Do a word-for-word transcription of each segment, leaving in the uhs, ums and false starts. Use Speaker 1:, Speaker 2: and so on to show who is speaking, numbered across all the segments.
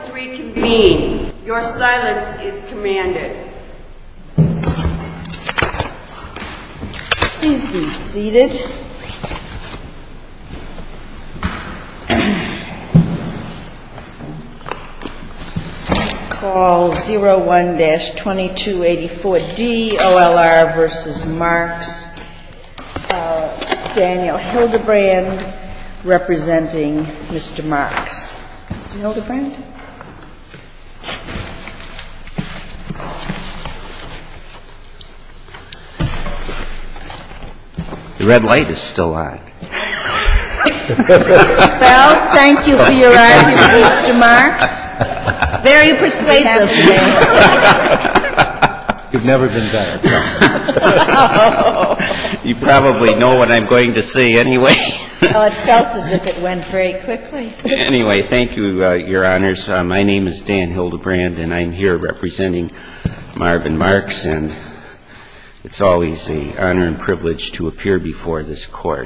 Speaker 1: is reconvened. Your silence is commanded.
Speaker 2: Please be seated. Call zero one dash twenty-two eighty-four D, O L R versus Marks. Uh, Daniel Hildebrand representing Mister Marks. Mister Hildebrand?
Speaker 3: The red light is still on.
Speaker 2: Well, thank you for your argument, Mister Marks. Very persuasive today.
Speaker 4: You've never been better.
Speaker 3: You probably know what I'm going to say anyway.
Speaker 2: Well, it felt as if it went very quickly.
Speaker 3: Anyway, thank you, uh, Your Honors. Uh, my name is Dan Hildebrand, and I'm here representing Marvin Marks, and it's always an honor and privilege to appear before this court.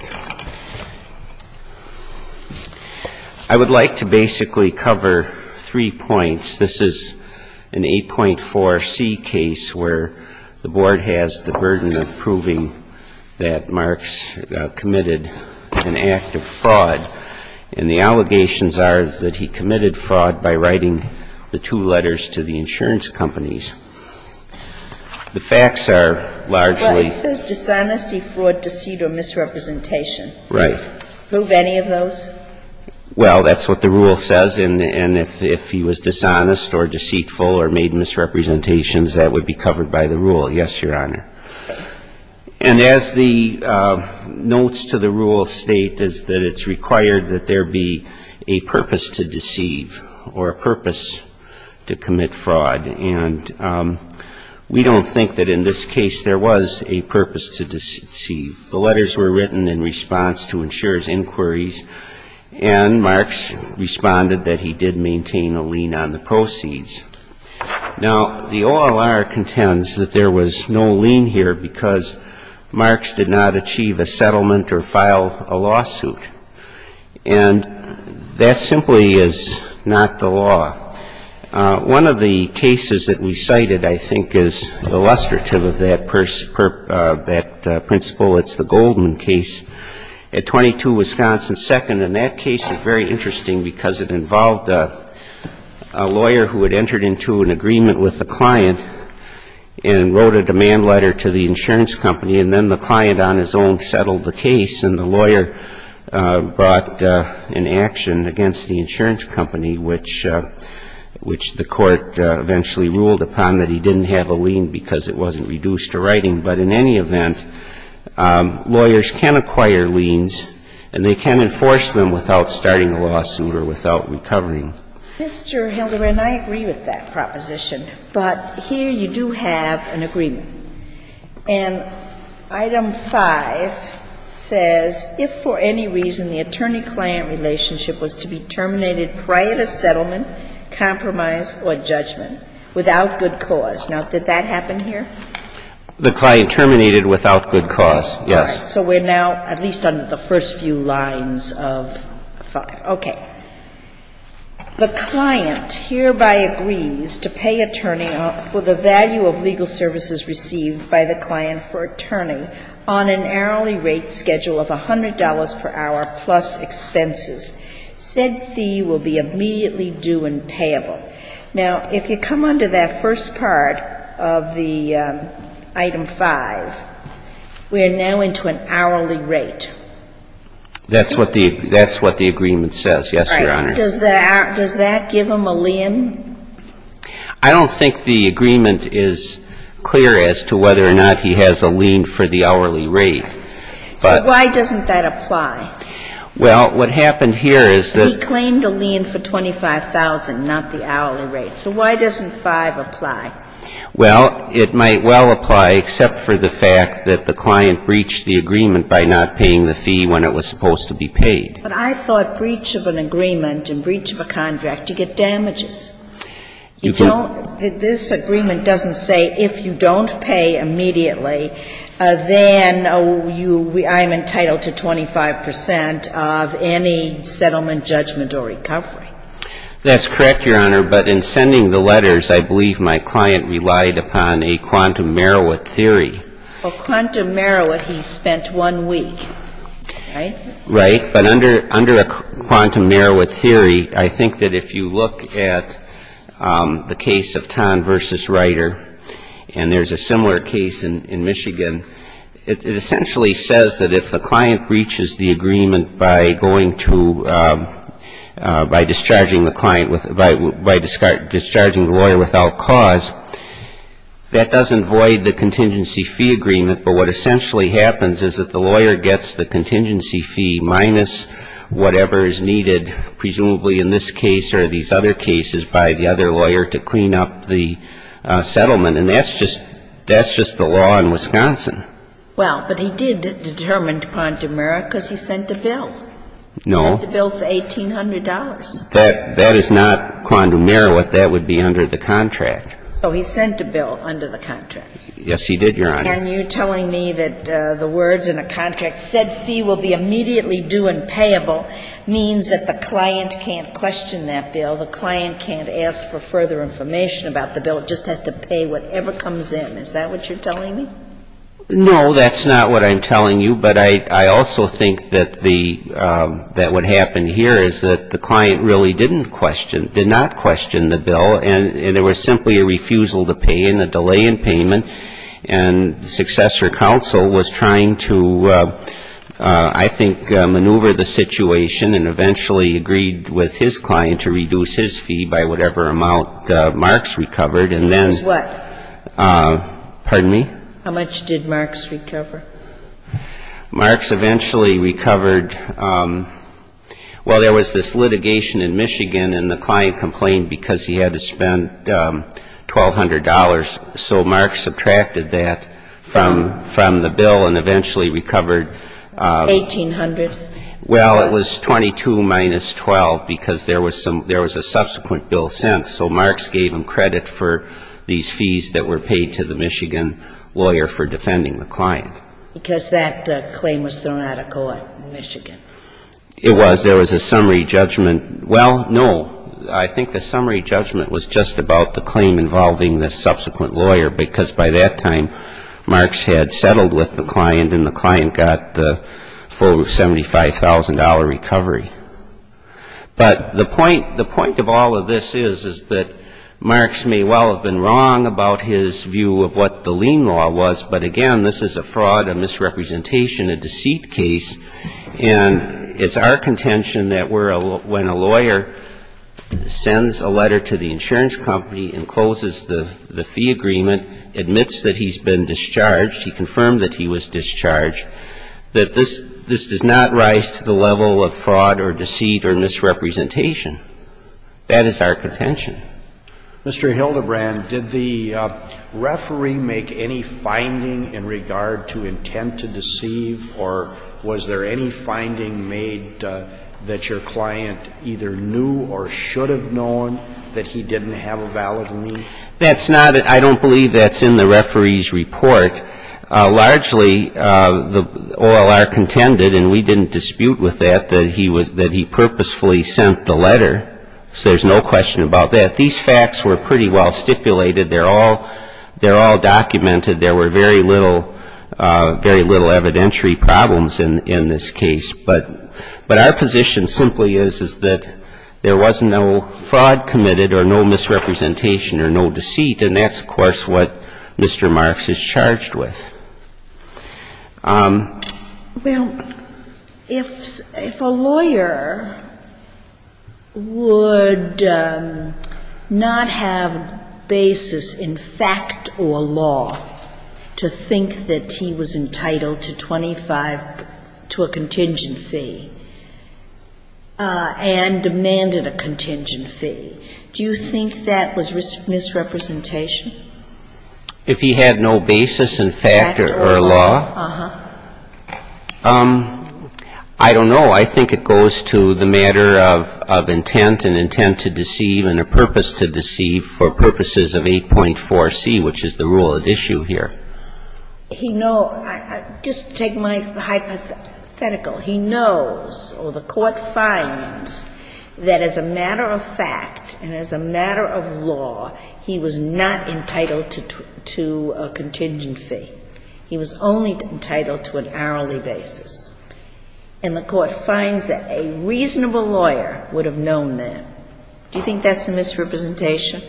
Speaker 3: I would like to basically cover three points. This is an eight point four C case where the board has the burden of proving that Marks uh, committed an act of fraud, and the allegations are that he committed fraud by writing the two letters to the insurance companies. The facts are largely...
Speaker 2: Well, it says dishonesty, fraud, deceit, or misrepresentation.
Speaker 3: Right.
Speaker 2: Prove any of those?
Speaker 3: Well, that's what the rule says, and, and if, if he was dishonest or deceitful or made misrepresentations, that would be covered by the rule. Yes, Your Honor. And as the uh, notes to the rule state, is that it's required that there be a purpose to deceive or a purpose to commit fraud. And um, we don't think that in this case there was a purpose to deceive. The letters were written in response to insurers' inquiries, and Marks responded that he did maintain a lien on the proceeds. Now, the O L R contends that there was no lien here because Marks did not achieve a settlement or file a lawsuit. And that simply is not the law. Uh, one of the cases that we cited, I think, is illustrative of that, pers- per- uh, that uh, principle. It's the Goldman case at twenty-two Wisconsin second, and that case is very interesting because it involved a, a lawyer who had entered into an agreement with the client and wrote a demand letter to the insurance company, and then the client on his own settled the case, and the lawyer uh, brought uh, an action against the insurance company, which uh, which the court uh, eventually ruled upon that he didn't have a lien because it wasn't reduced to writing. But in any event, um, lawyers can acquire liens, and they can enforce them without starting a lawsuit or without recovering.
Speaker 2: Mister Hildebrand, I agree with that proposition, but here you do have an agreement. And item five says, if for any reason the attorney-client relationship was to be terminated prior to settlement, compromise, or judgment without good cause. Now, did that happen here?
Speaker 3: The client terminated without good cause, yes.
Speaker 2: All right, so we're now at least under the first few lines of five. Okay. The client hereby agrees to pay attorney for the value of legal services received by the client for attorney on an hourly rate schedule of one hundred dollars per hour plus expenses. Said fee will be immediately due and payable. Now, if you come under that first part of the um, item five, we are now into an hourly rate.
Speaker 3: That's what the that's what the agreement says. Yes,
Speaker 2: right.
Speaker 3: Your Honor.
Speaker 2: Does that does that give him a lien?
Speaker 3: I don't think the agreement is clear as to whether or not he has a lien for the hourly rate. But,
Speaker 2: so why doesn't that apply?
Speaker 3: Well, what happened here is that
Speaker 2: he claimed a lien for twenty-five thousand dollars, not the hourly rate. So why doesn't five apply?
Speaker 3: Well, it might well apply, except for the fact that the client breached the agreement by not paying the fee when it was supposed to be paid.
Speaker 2: But I thought breach of an agreement and breach of a contract, you get damages. You, you don't, this agreement doesn't say if you don't pay immediately, uh, then oh, you, we, I'm entitled to twenty-five percent of any settlement, judgment, or recovery.
Speaker 3: That's correct, Your Honor, but in sending the letters, I believe my client relied upon a quantum Merowith theory.
Speaker 2: For quantum Merowith, he spent one week, right?
Speaker 3: Right, but under under a quantum Merowith theory, I think that if you look at um, the case of Ton versus Reiter, and there's a similar case in, in Michigan, it, it essentially says that if the client breaches the agreement by going to um, uh, by discharging the client with by by discard, discharging the lawyer without cause, that doesn't void the contingency fee agreement, but what essentially happens is that the lawyer gets the contingency fee minus whatever is needed, presumably in this case or these other cases, by the other lawyer to clean up the uh, settlement, and that's just that's just the law in Wisconsin.
Speaker 2: Well, but he did determine quantum Merowith because he sent a bill.
Speaker 3: No.
Speaker 2: He sent a bill for eighteen hundred dollars.
Speaker 3: That that is not quantum Merowith. That would be under the contract.
Speaker 2: So he sent a bill under the contract.
Speaker 3: Yes, he did, Your Honor.
Speaker 2: And you're telling me that uh, the words in a contract, said fee will be immediately due and payable, means that the client can't question that bill. The client can't ask for further information about the bill. It just has to pay whatever comes in. Is that what you're telling me?
Speaker 3: No, that's not what I'm telling you, but I, I also think that the um, that what happened here is that the client really didn't question, did not question the bill, and, and there was simply a refusal to pay and a delay in payment, and the successor counsel was trying to, uh, uh, I think, uh, maneuver the situation and eventually agreed with his client to reduce his fee by whatever amount uh, Marks recovered, and then...
Speaker 2: Which was what?
Speaker 3: Uh, pardon me?
Speaker 2: How much did Marks recover?
Speaker 3: Marks eventually recovered, um, well, there was this litigation in Michigan, and the client complained because he had to spend um, twelve hundred dollars. So Marks subtracted that from from the bill and eventually recovered uh,
Speaker 2: eighteen hundred dollars.
Speaker 3: Well, it was twenty-two minus twelve because there was some there was a subsequent bill sent. So Marks gave him credit for these fees that were paid to the Michigan lawyer for defending the client.
Speaker 2: Because that uh, claim was thrown out of court in Michigan.
Speaker 3: It was. There was a summary judgment. Well, no. I think the summary judgment was just about the claim involving the subsequent lawyer, because by that time Marks had settled with the client and the client got the full seventy-five thousand dollars recovery. But the point, the point of all of this is, is that Marks may well have been wrong about his view of what the lien law was, but again, this is a fraud, a misrepresentation, a deceit case, and it's our contention that we're a, when a lawyer sends a letter to the insurance company, encloses the, the fee agreement, admits that he's been discharged, he confirmed that he was discharged, that this, this does not rise to the level of fraud or deceit or misrepresentation. That is our contention.
Speaker 4: Mister Hildebrand, did the uh, referee make any finding in regard to intent to deceive, or was there any finding made uh, that your client either knew or should have known that he didn't have a valid lien?
Speaker 3: That's not, I don't believe that's in the referee's report. Uh, largely, uh, the O L R contended, and we didn't dispute with that, that he was, that he purposefully sent the letter. So there's no question about that. These facts were pretty well stipulated. They're all, they're all documented. There were very little, uh, very little evidentiary problems in, in this case. But, but our position simply is, is that there was no fraud committed or no misrepresentation or no deceit, and that's, of course, what Mister Marks is charged with. Um,
Speaker 2: well, if, if a lawyer would um, not have basis in fact or law to think that he was entitled to twenty-five to a contingent fee uh, and demanded a contingent fee, do you think that was misrepresentation?
Speaker 3: If he had no basis in fact, fact or, or, or law?
Speaker 2: Uh-huh.
Speaker 3: Um, I don't know. I think it goes to the matter of, of intent and intent to deceive and a purpose to deceive for purposes of eight point four C, which is the rule at issue here.
Speaker 2: He know, I, I, just take my hypothetical. He knows, or the court finds, that as a matter of fact and as a matter of law, he was not entitled to, to a contingent fee. He was only entitled to an hourly basis. And the Court finds that a reasonable lawyer would have known that. Do you think that's a misrepresentation?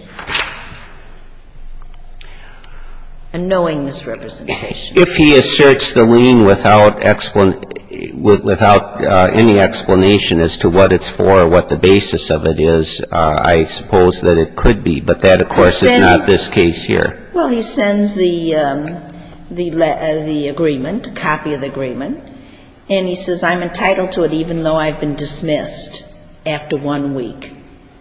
Speaker 2: A knowing misrepresentation.
Speaker 3: If he asserts the lien without explan- without uh, any explanation as to what it's for or what the basis of it is, uh, I suppose that it could be. But that, of course, sends, is not this case here.
Speaker 2: Well, he sends the um, the le- uh, the agreement, a copy of the agreement, and he says, I'm entitled to it even though I've been dismissed after one week.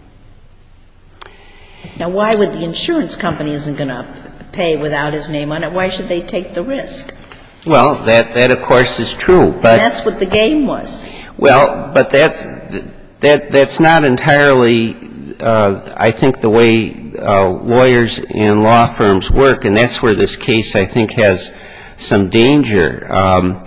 Speaker 2: Now, why would the insurance company isn't going to pay without his name on it? Why should they take the risk?
Speaker 3: Well, that, that of course, is true. But
Speaker 2: and that's what the game was.
Speaker 3: Well, but that's, that, that's not entirely, uh, I think, the way uh, lawyers and law firms work, and that's where this case, I think, has some danger. Um,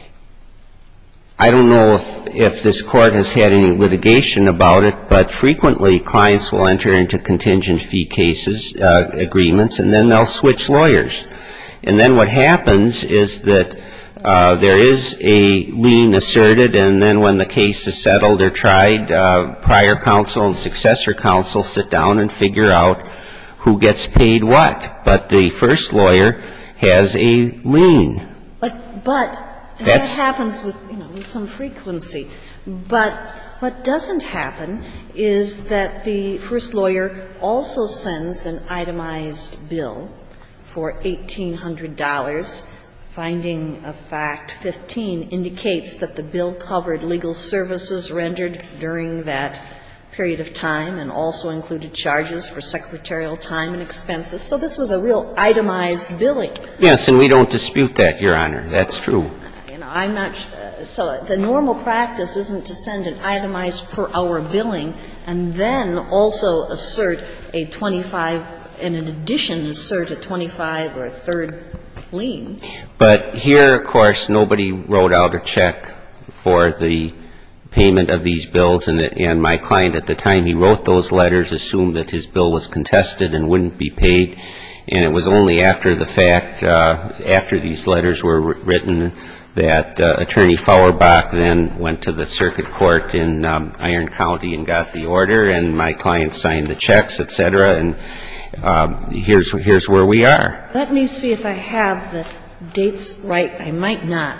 Speaker 3: I don't know if, if this Court has had any litigation about it, but frequently clients will enter into contingent fee cases, uh, agreements, and then they'll switch lawyers. And then what happens is that uh, there is a lien asserted, and then when the case is settled or tried, uh, prior counsel and successor counsel sit down and figure out who gets paid what. But the first lawyer has a lien.
Speaker 5: But, but
Speaker 3: That's,
Speaker 5: that happens with, you know, with some frequency. But what doesn't happen is that the first lawyer also sends an itemized bill for eighteen hundred dollars. Finding of fact fifteen indicates that the bill covered legal services rendered during that period of time and also included charges for secretarial time and expenses. So this was a real itemized billing.
Speaker 3: Yes, and we don't dispute that, Your Honor. That's true.
Speaker 5: You know, I'm not uh, so the normal practice isn't to send an itemized per hour billing and then also assert a twenty-five, and in addition assert a twenty-five or a third lien.
Speaker 3: But here, of course, nobody wrote out a check for the payment of these bills, and, and my client at the time he wrote those letters assumed that his bill was contested and wouldn't be paid. And it was only after the fact, uh, after these letters were written, that uh, Attorney Fauerbach then went to the circuit court in um, Iron County and got the order, and my client signed the checks, et cetera, and uh, here's, here's where we are.
Speaker 5: Let me see if I have the dates right. I might not.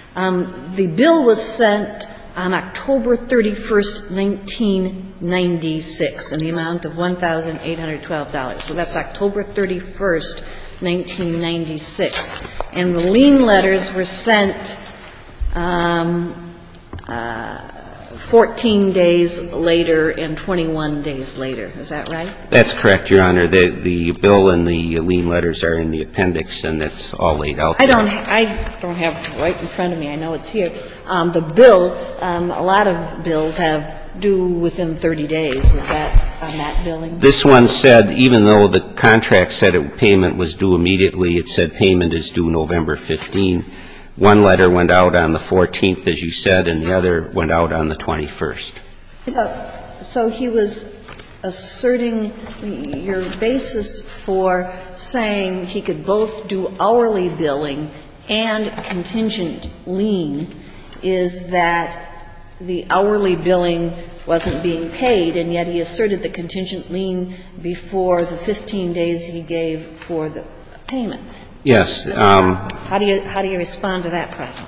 Speaker 5: Um, the bill was sent on October thirty-first, nineteen ninety-six, in the amount of one thousand eight hundred twelve dollars. So that's October thirty-first, nineteen ninety-six. And the lien letters were sent um, uh, fourteen days later and twenty-one days later. Is that right?
Speaker 3: That's correct, Your Honor. The, the bill and the lien letters are in the appendix, and that's all laid out there.
Speaker 5: I don't, I don't have it right in front of me. I know it's here. Um, the bill, um, a lot of bills have due within thirty days. Was that on that billing?
Speaker 3: This one said, even though the contract said it, payment was due immediately, it said payment is due November fifteenth. One letter went out on the fourteenth, as you said, and the other went out on the twenty-first.
Speaker 5: So, so he was asserting your basis for saying he could both do hourly billing and contingent lien is that the hourly billing wasn't being paid, and yet he asserted the contingent lien before the fifteen days he gave for the payment.
Speaker 3: Yes. Um,
Speaker 5: how do you how do you respond to that problem?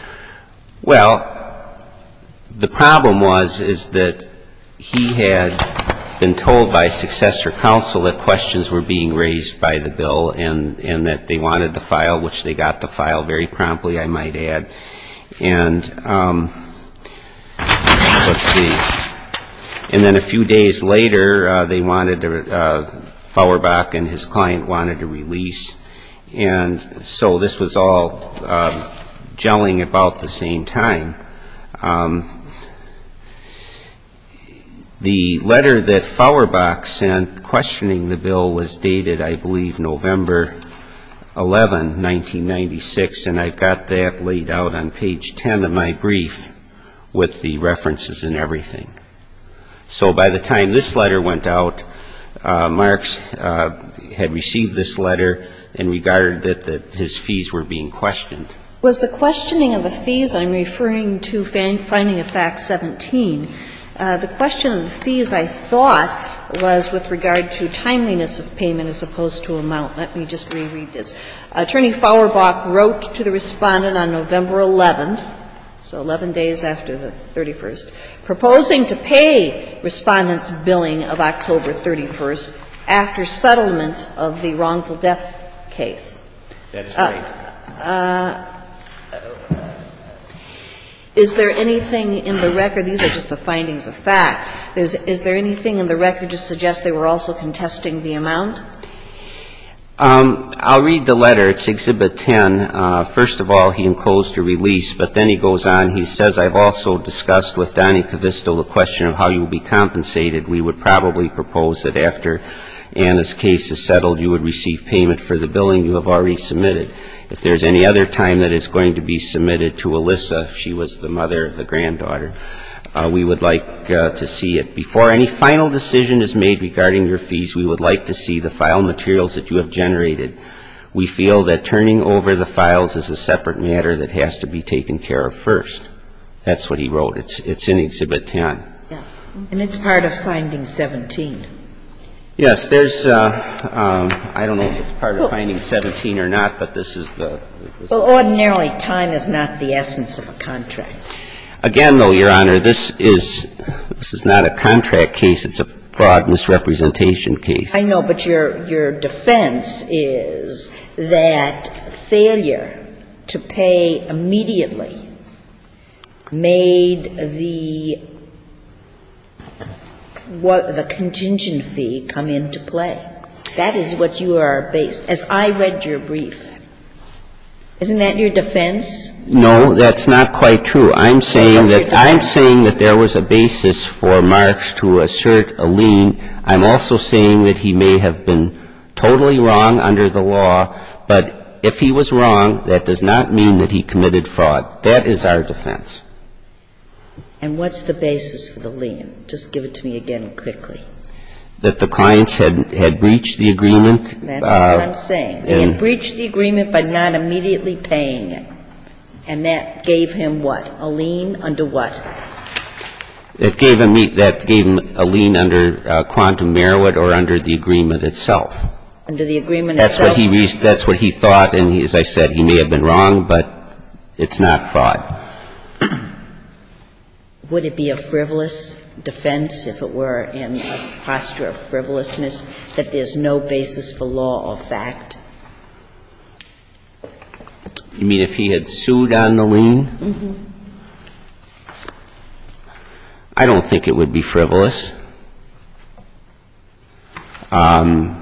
Speaker 3: Well, the problem was is that he had been told by successor counsel that questions were being raised by the bill, and and that they wanted the file, which they got the file very promptly, I might add. And um, let's see. And then a few days later, uh, they wanted to, uh, Fauerbach and his client wanted a release. And so this was all um, gelling about the same time. Um, the letter that Fauerbach sent questioning the bill was dated, I believe, November eleventh, nineteen ninety-six, and I've got that laid out on page ten of my brief with the references and everything. So by the time this letter went out, uh, Marks uh, had received this letter and regarded that, that his fees were being questioned.
Speaker 5: Was the questioning of the fees, I'm referring to finding of fact seventeen, uh, the question of the fees, I thought, was with regard to timeliness of payment as opposed to amount. Let me just reread this. Attorney Fauerbach wrote to the respondent on November eleventh, so eleven days after the thirty-first, proposing to pay respondent's billing of October thirty-first after settlement of the wrongful death case.
Speaker 3: That's right.
Speaker 5: Uh, uh, Is there anything in the record, these are just the findings of fact, There's, is there anything in the record to suggest they were also contesting the amount?
Speaker 3: Um, I'll read the letter. It's Exhibit ten. Uh, first of all, he enclosed a release, but then he goes on. He says, I've also discussed with Donnie Cavisto the question of how you will be compensated. We would probably propose that after Anna's case is settled, you would receive payment for the billing you have already submitted. If there's any other time that is going to be submitted to Alyssa, she was the mother of the granddaughter, uh, we would like uh, to see it. Before any final decision is made regarding your fees, we would like to see the file materials that you have generated. We feel that turning over the files is a separate matter that has to be taken care of first. That's what he wrote. It's, it's in Exhibit ten.
Speaker 5: Yes.
Speaker 2: And it's part of finding seventeen.
Speaker 3: Yes, there's, uh, um, I don't know if it's part of finding seventeen or not, but this is the.
Speaker 2: Well, ordinarily, time is not the essence of a contract.
Speaker 3: Again, though, Your Honor, this is, this is not a contract case. It's a fraud misrepresentation case.
Speaker 2: I know, but your, your defense is that failure to pay immediately made the what the contingent fee come into play. That is what you are based. As I read your brief, isn't that your defense?
Speaker 3: No, that's not quite true. I'm saying that I'm saying that there was a basis for Marks to assert a lien. I'm also saying that he may have been totally wrong under the law, but if he was wrong, that does not mean that he committed fraud. That is our defense.
Speaker 2: And what's the basis for the lien? Just give it to me again quickly.
Speaker 3: That the clients had, had breached the agreement.
Speaker 2: That's
Speaker 3: uh,
Speaker 2: what I'm saying. They had breached the agreement by not immediately paying it. And that gave him what? A lien under what?
Speaker 3: It gave him, that gave him a lien under uh, quantum merit or under the agreement itself.
Speaker 2: Under the agreement
Speaker 3: that's
Speaker 2: itself?
Speaker 3: What he, that's what he thought, and he, as I said, he may have been wrong, but it's not fraud.
Speaker 2: Would it be a frivolous defense if it were in a posture of frivolousness, that there's no basis for law or fact?
Speaker 3: You mean if he had sued on the lien?
Speaker 2: Mm-hmm.
Speaker 3: I don't think it would be frivolous. Um,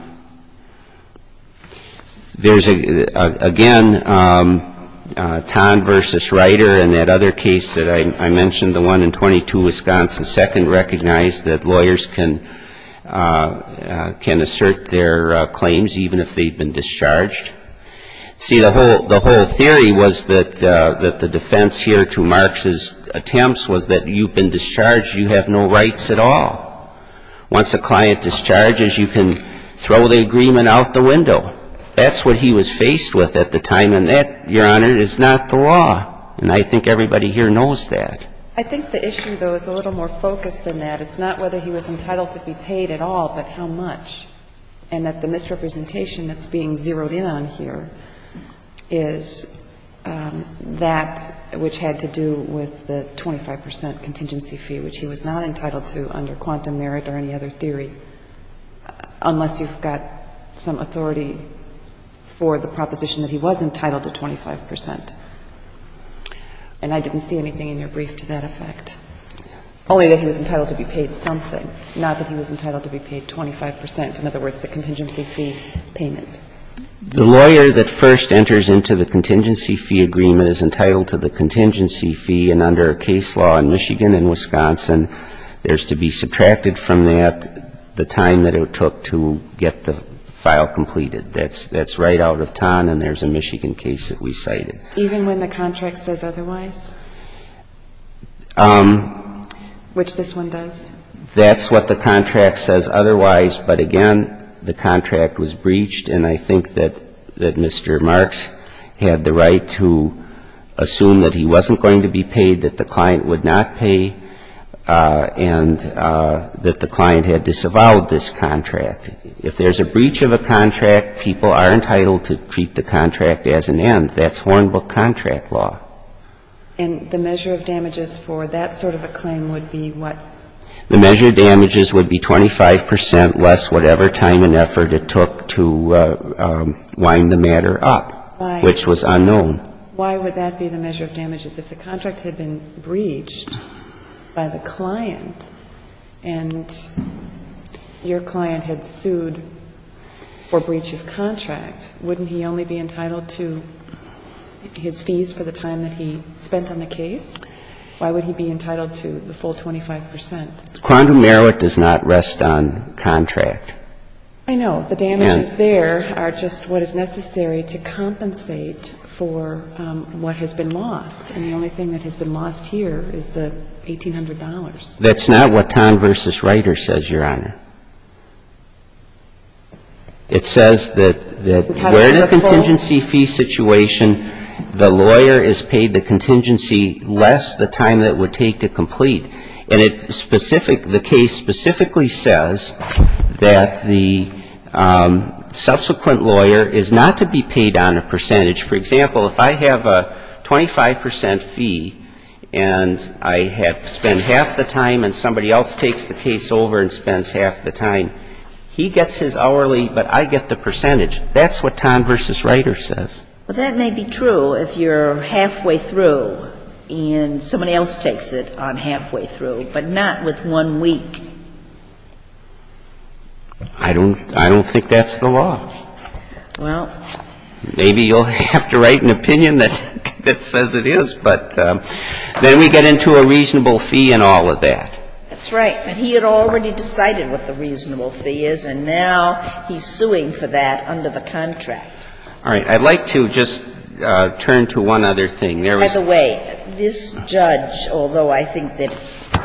Speaker 3: there's, a, a, again, um, Uh, Ton versus Ryder and that other case that I, I mentioned, the one in twenty-two Wisconsin second, recognized that lawyers can uh, uh, can assert their uh, claims even if they've been discharged. See, the whole the whole theory was that uh, that the defense here to Marks's attempts was that you've been discharged, you have no rights at all. Once a client discharges, you can throw the agreement out the window. That's what he was faced with at the time, and that, Your Honor, is not the law. And I think everybody here knows that.
Speaker 6: I think the issue, though, is a little more focused than that. It's not whether he was entitled to be paid at all, but how much. And that the misrepresentation that's being zeroed in on here is um, that which had to do with the twenty-five percent contingency fee, which he was not entitled to under quantum merit or any other theory, unless you've got some authority for the proposition that he was entitled to twenty-five percent. And I didn't see anything in your brief to that effect. Only that he was entitled to be paid something, not that he was entitled to be paid twenty-five percent. In other words, the contingency fee payment.
Speaker 3: The lawyer that first enters into the contingency fee agreement is entitled to the contingency fee, and under case law in Michigan and Wisconsin, there's to be subtracted from that the time that it took to get the file completed. That's that's right out of Ton, and there's a Michigan case that we cited.
Speaker 6: Even when the contract says otherwise?
Speaker 3: Um,
Speaker 6: Which this one does?
Speaker 3: That's what the contract says otherwise, but again, the contract was breached, and I think that, that Mister Marks had the right to assume that he wasn't going to be paid, that the client would not pay, uh, and uh, that the client had disavowed this contract. If there's a breach of a contract, people are entitled to treat the contract as an end. That's Hornbook contract law.
Speaker 6: And the measure of damages for that sort of a claim would be what?
Speaker 3: The measure of damages would be twenty-five percent less whatever time and effort it took to uh, um, wind the matter up,
Speaker 6: Why?
Speaker 3: which was unknown.
Speaker 6: Why would that be the measure of damages? If the contract had been breached by the client and your client had sued for breach of contract, wouldn't he only be entitled to his fees for the time that he spent on the case? Why would he be entitled to the full twenty-five percent?
Speaker 3: Quantum merit does not rest on contract.
Speaker 6: I know. The damages and there are just what is necessary to compensate for um, what has been lost. And the only thing that has been lost here is the eighteen hundred dollars.
Speaker 3: That's not what Ton versus Reiter says, Your Honor. It says that, that we're in a contingency fee situation. The lawyer is paid the contingency less the time that it would take to complete. And it specific, the case specifically says that the um, subsequent lawyer is not to be paid on a percentage. For example, if I have a twenty-five percent fee and I have spent half the time and somebody else takes the case over and spends half the time, he gets his hourly, but I get the percentage. That's what Ton versus Reiter says.
Speaker 2: Well, that may be true if you're halfway through and somebody else takes it on halfway through, but not with one week.
Speaker 3: I don't, I don't think that's the law.
Speaker 2: Well,
Speaker 3: maybe you'll have to write an opinion that, that says it is, but um, then we get into a reasonable fee and all of that.
Speaker 2: That's right. And he had already decided what the reasonable fee is, and now he's suing for that under the contract.
Speaker 3: All right. I'd like to just uh, turn to one other thing. There was
Speaker 2: By the way, this judge, although I think that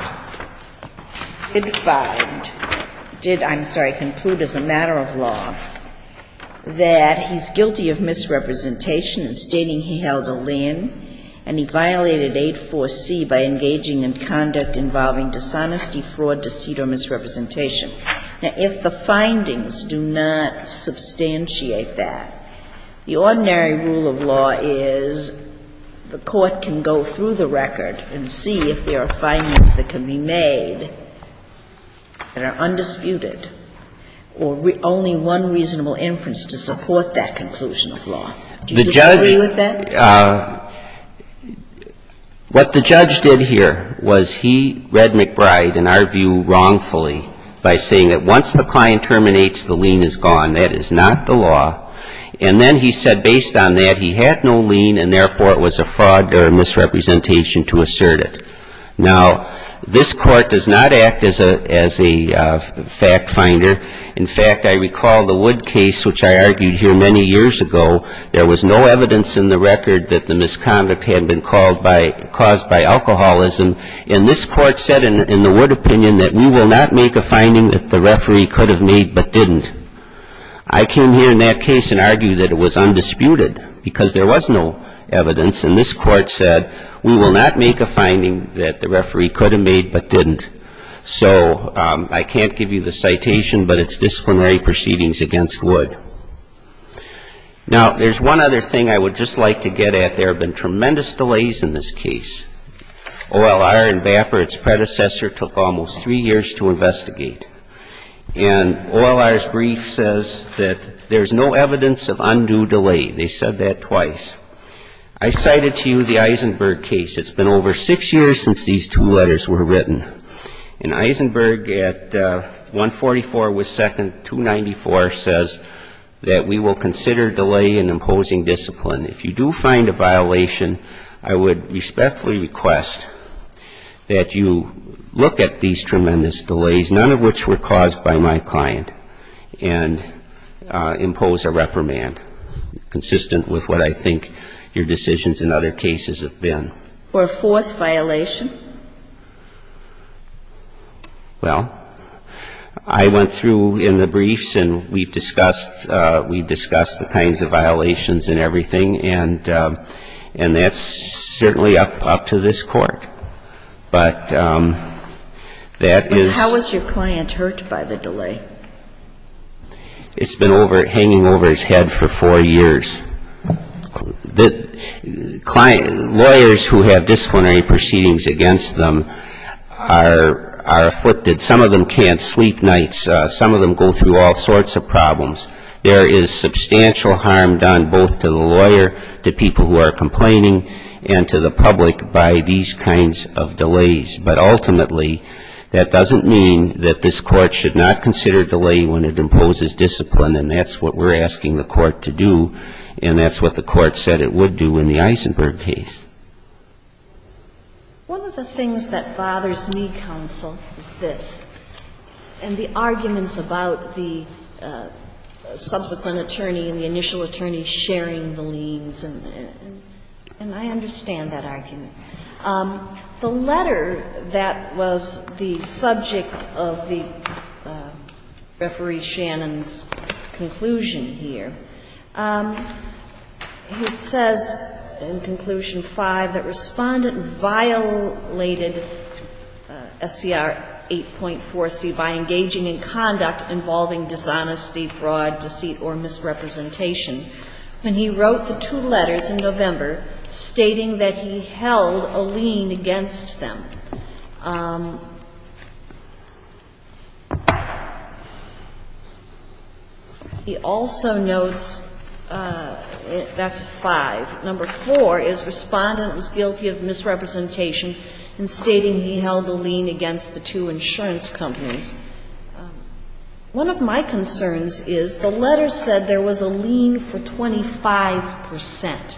Speaker 2: did find, did, I'm sorry, conclude as a matter of law that he's guilty of misrepresentation in stating he held a lien, and he violated eight four C by engaging in conduct involving dishonesty, fraud, deceit, or misrepresentation. Now, if the findings do not substantiate that, the ordinary rule of law is the court can go through the record and see if there are findings that can be made that are undisputed or re- only one reasonable inference to support that conclusion of law. Do you
Speaker 3: the
Speaker 2: disagree
Speaker 3: judge,
Speaker 2: with that?
Speaker 3: Uh, what the judge did here was he read McBride, in our view, wrongfully by saying that once the client terminates, the lien is gone. That is not the law. And then he said based on that he had no lien and therefore it was a fraud or a misrepresentation to assert it. Now, this Court does not act as a as a uh, fact finder. In fact, I recall the Wood case, which I argued here many years ago. There was no evidence in the record that the misconduct had been called by, caused by alcoholism. And this Court said in, in the Wood opinion that we will not make a finding that the referee could have made but didn't. I came here in that case and argued that it was undisputed because there was no evidence, and this Court said we will not make a finding that the referee could have made but didn't. So um, I can't give you the citation, but it's disciplinary proceedings against Wood. Now, there's one other thing I would just like to get at. There have been tremendous delays in this case. O L R and V A P R, its predecessor, took almost three years to investigate. And O L R's brief says that there's no evidence of undue delay. They said that twice. I cited to you the Eisenberg case. It's been over six years since these two letters were written. And Eisenberg at uh, one forty-four West Second, two ninety-four says that we will consider delay in imposing discipline. If you do find a violation, I would respectfully request that you look at these tremendous delays, none of which were caused by my client, and uh, impose a reprimand consistent with what I think your decisions in other cases have been.
Speaker 2: For a fourth violation?
Speaker 3: Well, I went through in the briefs, and we've discussed uh, we discussed the kinds of violations and everything, and um, and that's certainly up up to this court. But um, that
Speaker 2: But
Speaker 3: is.
Speaker 2: How was your client hurt by the delay?
Speaker 3: It's been over hanging over his head for four years. The client lawyers who have disciplinary proceedings against them are are afflicted. Some of them can't sleep nights. Uh, some of them go through all sorts of problems. There is substantial harm done both to the lawyer, to people who are complaining, and to the public by these kinds of delays. But ultimately, that doesn't mean that this court should not consider delay when it imposes discipline, and that's what we're asking the court to do, and that's what the court said it would do in the Eisenberg case.
Speaker 5: One of the things that bothers me, counsel, is this, and the arguments about the uh, subsequent attorney and the initial attorney sharing the liens, and, and, and I understand that argument. Um, the letter that was the subject of the uh, referee Shannon's conclusion here, um, he says in conclusion five that respondent violated uh, S C R eight point four C by engaging in conduct involving dishonesty, fraud, deceit, or misrepresentation when he wrote the two letters in November stating that he held a lien against them. Um, he also notes Uh, it, that's five. Number four is respondent was guilty of misrepresentation in stating he held a lien against the two insurance companies. Um, one of my concerns is the letter said there was a lien for twenty-five percent.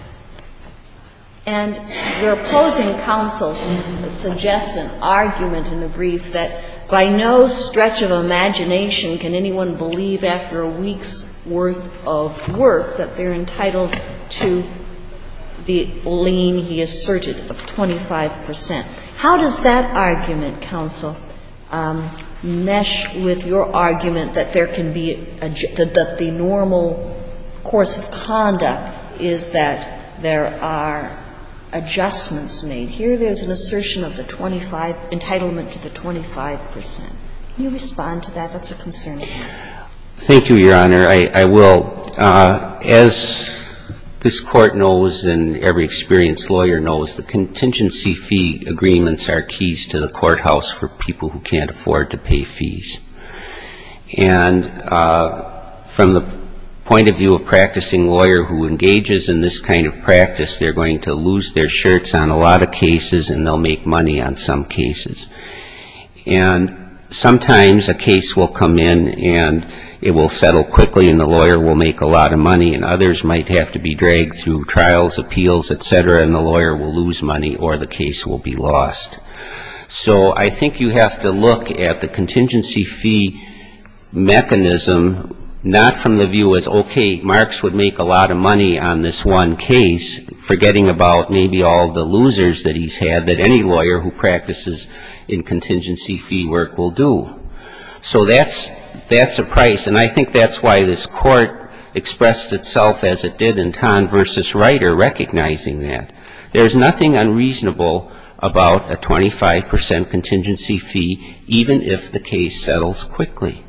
Speaker 5: And your opposing counsel suggests an argument in the brief that by no stretch of imagination can anyone believe after a week's worth of work that they're entitled to the lien he asserted of twenty-five percent. How does that argument, counsel, um, mesh with your argument that there can be a, that the normal course of conduct is that there are adjustments made? Here there's an assertion of the twenty-five, entitlement to the twenty-five percent. Can you respond to that? That's a concern of mine.
Speaker 3: Thank you, Your Honor. I, I will. Uh, as this Court knows and every experienced lawyer knows, the contingency fee agreements are keys to the courthouse for people who can't afford to pay fees. And uh, from the point of view of practicing lawyer who engages in this kind of practice, they're going to lose their shirts on a lot of cases and they'll make money on some cases. And sometimes a case will come in and it will settle quickly and the lawyer will make a lot of money, and others might have to be dragged through trials, appeals, et cetera, and the lawyer will lose money or the case will be lost. So I think you have to look at the contingency fee mechanism not from the view as, okay, Marks would make a lot of money on this one case, forgetting about maybe all the losers that he's had that any lawyer who practices in contingency fee work will do. So that's that's a price, and I think that's why this Court expressed itself as it did in Ton versus Reiter, recognizing that. There's nothing unreasonable about a twenty-five percent contingency fee, even if the case settles quickly.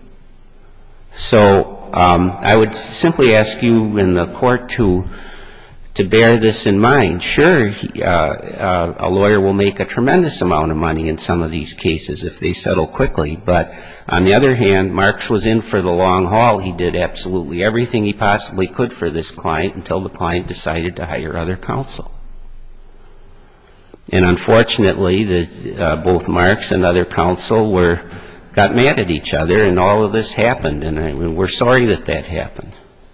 Speaker 3: So um, I would simply ask you in the Court to to bear this in mind. Sure, he, uh, uh, a lawyer will make a tremendous amount of money in some of these cases if they settle quickly, but on the other hand, Marks was in for the long haul. He did absolutely everything he possibly could for this client until the client decided to hire other counsel. And unfortunately, the, uh, both Marks and other counsel were got mad at each other, and all of this happened, and I, we're sorry that that happened.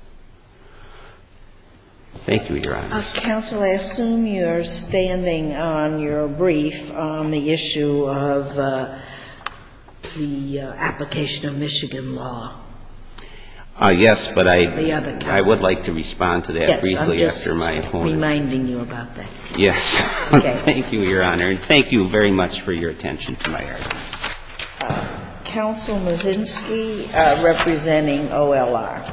Speaker 3: Thank you, Your Honor.
Speaker 2: Uh, counsel, I assume you're standing on your brief on the issue of uh, the uh, application of Michigan law.
Speaker 3: Uh, yes, but I,
Speaker 2: The other
Speaker 3: I would like to respond to that
Speaker 2: yes,
Speaker 3: briefly
Speaker 2: I'm just
Speaker 3: after my opponent.
Speaker 2: reminding you about that.
Speaker 3: Yes.
Speaker 2: Okay.
Speaker 3: Thank you, Your Honor, and thank you very much for your attention to my argument.
Speaker 2: Uh, Counsel Mosinski, uh, representing O L R.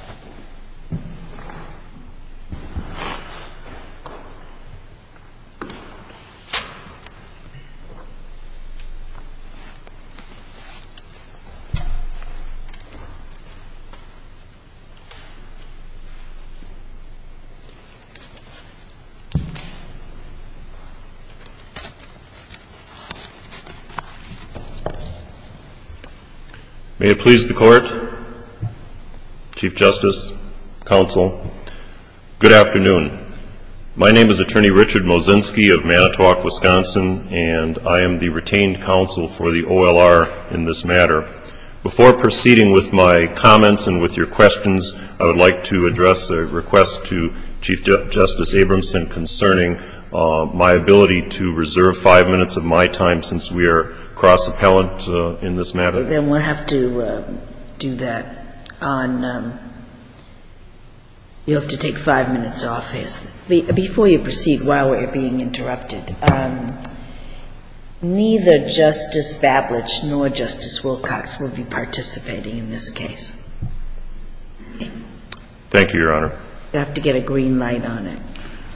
Speaker 7: May it please the Court, Chief Justice, Counsel, good afternoon. My name is Attorney Richard Mosinski of Manitowoc, Wisconsin, and I am the retained counsel for the O L R in this matter. Before proceeding with my comments and with your questions, I would like to address a request to Chief Justice Abramson concerning uh, my ability to reserve five minutes of my time since we are cross-appellant uh, in this matter.
Speaker 2: Then we'll have to uh, do that on, um, you'll have to take five minutes off. Be, before you proceed, while we're being interrupted, um, neither Justice Bablich nor Justice Wilcox will be participating in this case. Okay.
Speaker 7: Thank you, Your Honor.
Speaker 2: You have to get a green light on it.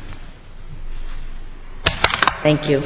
Speaker 2: Thank you.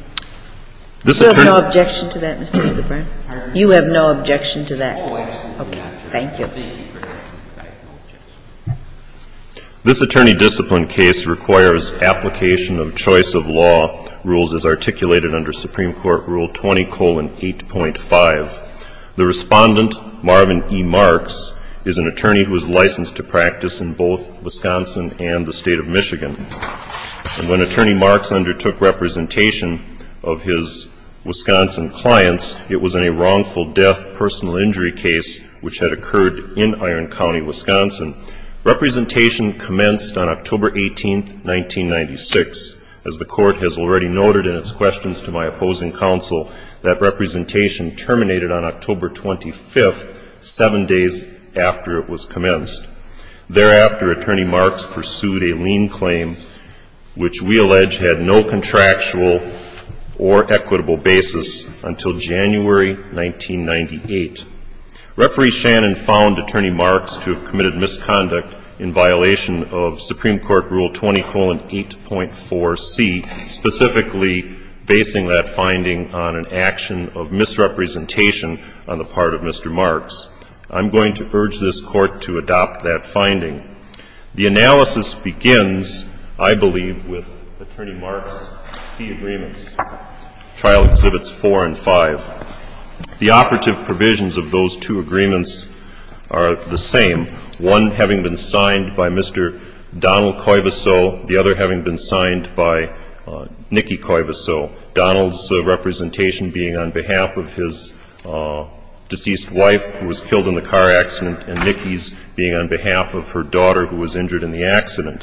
Speaker 7: This
Speaker 2: you have
Speaker 7: attorney-
Speaker 2: no objection to that, Mister Hildebrand? You have no objection to that?
Speaker 3: Oh, absolutely.
Speaker 2: Okay, thank you.
Speaker 3: Thank you for this. I have no objection.
Speaker 7: This attorney discipline case requires application of choice of law rules as articulated under Supreme Court Rule twenty colon eight point five. The respondent, Marvin E. Marks, is an attorney who is licensed to practice in both Wisconsin and the state of Michigan. And when Attorney Marks undertook representation of his Wisconsin clients, it was in a wrongful death personal injury case which had occurred in Iron County, Wisconsin. Representation commenced on October eighteenth, nineteen ninety-six. As the Court has already noted in its questions to my opposing counsel, that representation terminated on October twenty-fifth, seven days after it was commenced. Thereafter, Attorney Marks pursued a lien claim which we allege had no contractual or equitable basis until January nineteen ninety-eight. Referee Shannon found Attorney Marks to have committed misconduct in violation of Supreme Court Rule twenty colon eight point four C, specifically basing that finding on an action of misrepresentation on the part of Mister Marks. I'm going to urge this Court to adopt that finding. The analysis begins, I believe, with Attorney Marks' fee agreements, Trial Exhibits four and five. The operative provisions of those two agreements are the same, one having been signed by Mister Donald Koiviso, the other having been signed by uh, Nikki Koiviso, Donald's uh, representation being on behalf of his uh, deceased wife who was killed in the car accident, and Nikki's being on behalf of her daughter who was injured in the accident.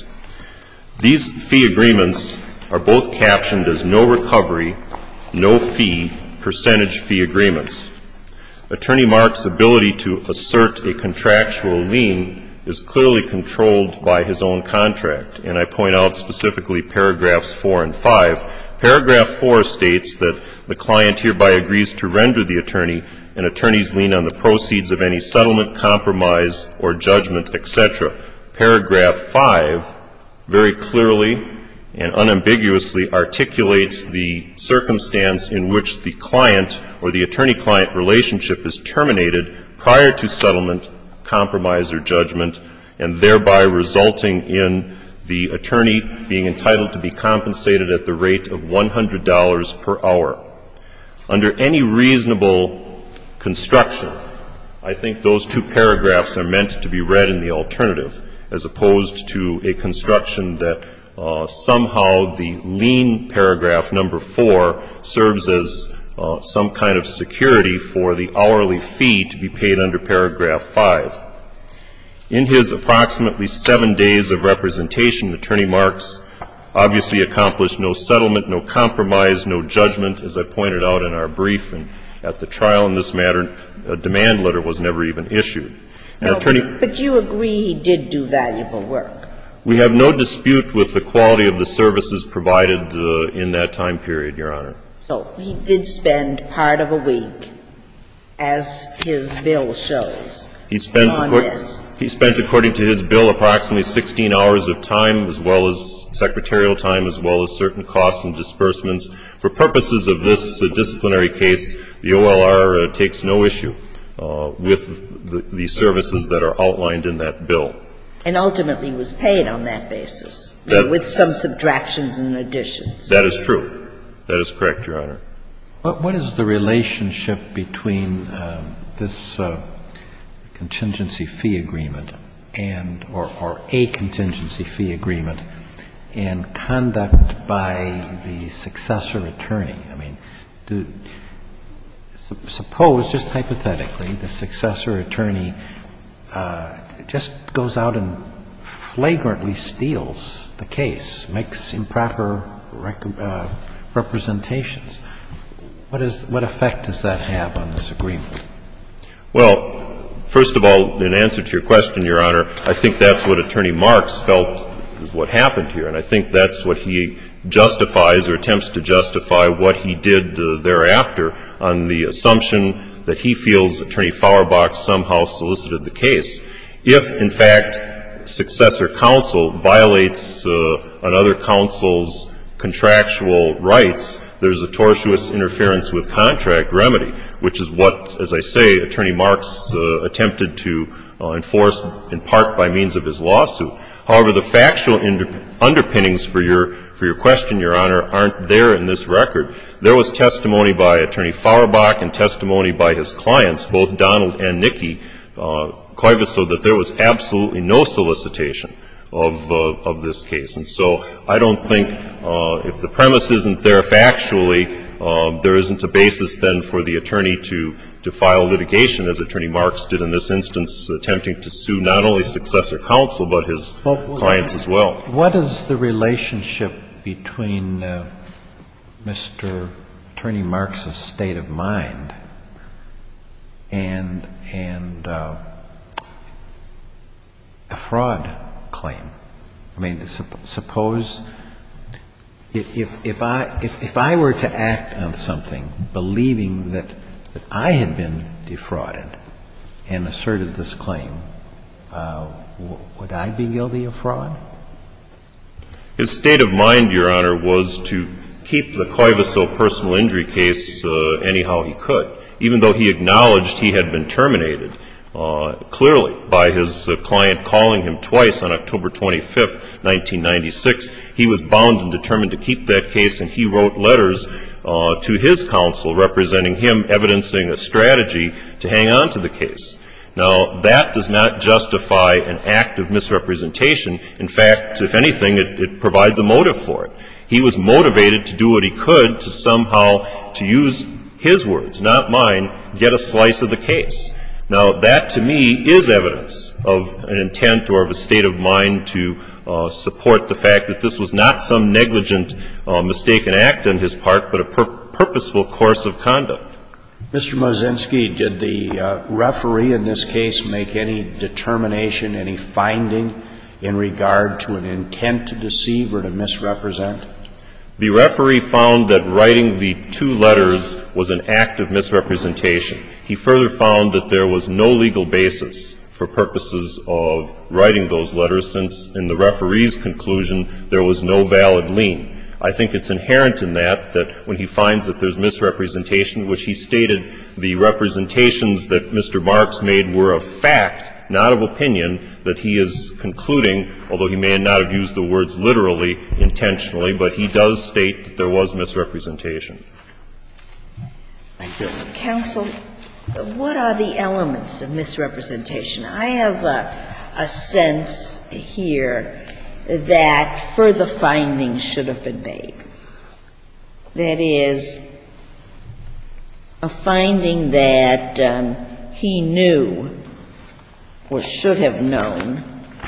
Speaker 7: These fee agreements are both captioned as no recovery, no fee, percentage fee agreements. Attorney Marks' ability to assert a contractual lien is clearly controlled by his own contract, and I point out specifically paragraphs four and five. Paragraph four states that the client hereby agrees to render the attorney an attorney's lien on the proceeds of any settlement, compromise, or judgment, et cetera. Paragraph five very clearly and unambiguously articulates the circumstance in which the client or the attorney-client relationship is terminated prior to settlement, compromise, or judgment, and thereby resulting in the attorney being entitled to be compensated at the rate of one hundred dollars per hour. Under any reasonable construction, I think those two paragraphs are meant to be read in the alternative, as opposed to a construction that uh, somehow the lien paragraph number four serves as uh, some kind of security for the hourly fee to be paid under paragraph five. In his approximately seven days of representation, Attorney Marks obviously accomplished no settlement, no compromise, no judgment. As I pointed out in our brief and at the trial in this matter, a demand letter was never even issued. And
Speaker 2: No,
Speaker 7: attorney,
Speaker 2: but you agree he did do valuable work.
Speaker 7: We have no dispute with the quality of the services provided uh, in that time period, Your Honor.
Speaker 2: So he did spend part of a week as his bill shows
Speaker 7: He spent,
Speaker 2: on
Speaker 7: accord-
Speaker 2: this?
Speaker 7: he spent, according to his bill, approximately sixteen hours of time, as well as secretarial time, as well as certain costs and disbursements. For purposes of this uh, disciplinary case, the O L R uh, takes no issue uh, with the, the services that are outlined in that bill.
Speaker 2: And ultimately was paid on that basis,
Speaker 7: That-
Speaker 2: with some subtractions and additions.
Speaker 7: That is true. That is correct, Your Honor.
Speaker 8: What, what is the relationship between um, this uh, contingency fee agreement and, or, or a contingency fee agreement and conduct by the successor attorney? I mean, do, su- suppose, just hypothetically, the successor attorney uh, just goes out and flagrantly steals the case, makes improper rec- uh, representations. What is, what effect does that have on this agreement?
Speaker 7: Well, first of all, in answer to your question, Your Honor, I think that's what Attorney Marks felt is what happened here, and I think that's what he justifies or attempts to justify what he did uh, thereafter on the assumption that he feels Attorney Feuerbach somehow solicited the case. If, in fact, successor counsel violates uh, another counsel's contractual rights, there's a tortious interference with contract remedy, which is what, as I say, Attorney Marks uh, attempted to uh, enforce in part by means of his lawsuit. However, the factual ind- underpinnings for your for your question, Your Honor, aren't there in this record. There was testimony by Attorney Feuerbach and testimony by his clients, both Donald and Nikki uh, Koivisto, that there was absolutely no solicitation of uh, of this case. And so I don't think uh, if the premise isn't there factually, uh, there isn't a basis then for the attorney to to file litigation, as Attorney Marks did in this instance, attempting to sue not only successor counsel but his well, clients as well.
Speaker 8: What is the relationship between uh, Mister Attorney Marks' state of mind and and uh, a fraud claim? I mean, suppose if, if, if I if, if I were to act on something believing that, that I had been defrauded and asserted this claim, uh, w- would I be guilty of fraud?
Speaker 7: His state of mind, Your Honor, was to keep the Koivisto personal injury case uh, anyhow he could, even though he acknowledged he had been terminated. Uh, clearly, by his uh, client calling him twice on October twenty-fifth, nineteen ninety-six, he was bound and determined to keep that case, and he wrote letters uh, to his counsel representing him, evidencing a strategy to hang on to the case. Now, that does not justify an act of misrepresentation. In fact, if anything, it, it provides a motive for it. He was motivated to do what he could to somehow, to use his words, not mine, get a slice of the case. Now, that to me is evidence of an intent or of a state of mind to uh, support the fact that this was not some negligent, uh, mistaken act on his part, but a pur- purposeful course of conduct.
Speaker 4: Mister Mozinski, did the uh, referee in this case make any determination, any finding in regard to an intent to deceive or to misrepresent?
Speaker 7: The referee found that writing the two letters was an act of misrepresentation. He further found that there was no legal basis for purposes of writing those letters, since in the referee's conclusion there was no valid lien. I think it's inherent in that, that when he finds that there's misrepresentation, which he stated the representations that Mister Marks made were of fact, not of opinion, that he is concluding, although he may not have used the words literally, intentionally, but he does state that there was misrepresentation.
Speaker 2: Thank you. Counsel, what are the elements of misrepresentation? I have a, a sense here that further findings should have been made. That is, a finding that um, he knew or should have known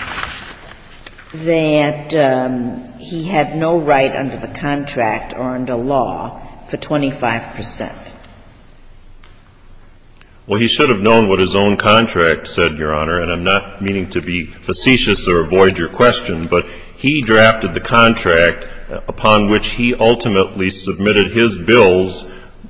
Speaker 2: that um, he had no right under the contract or under law for twenty-five percent.
Speaker 7: Well, he should have known what his own contract said, Your Honor, and I'm not meaning to be facetious or avoid your question, but he drafted the contract upon which he ultimately submitted his bills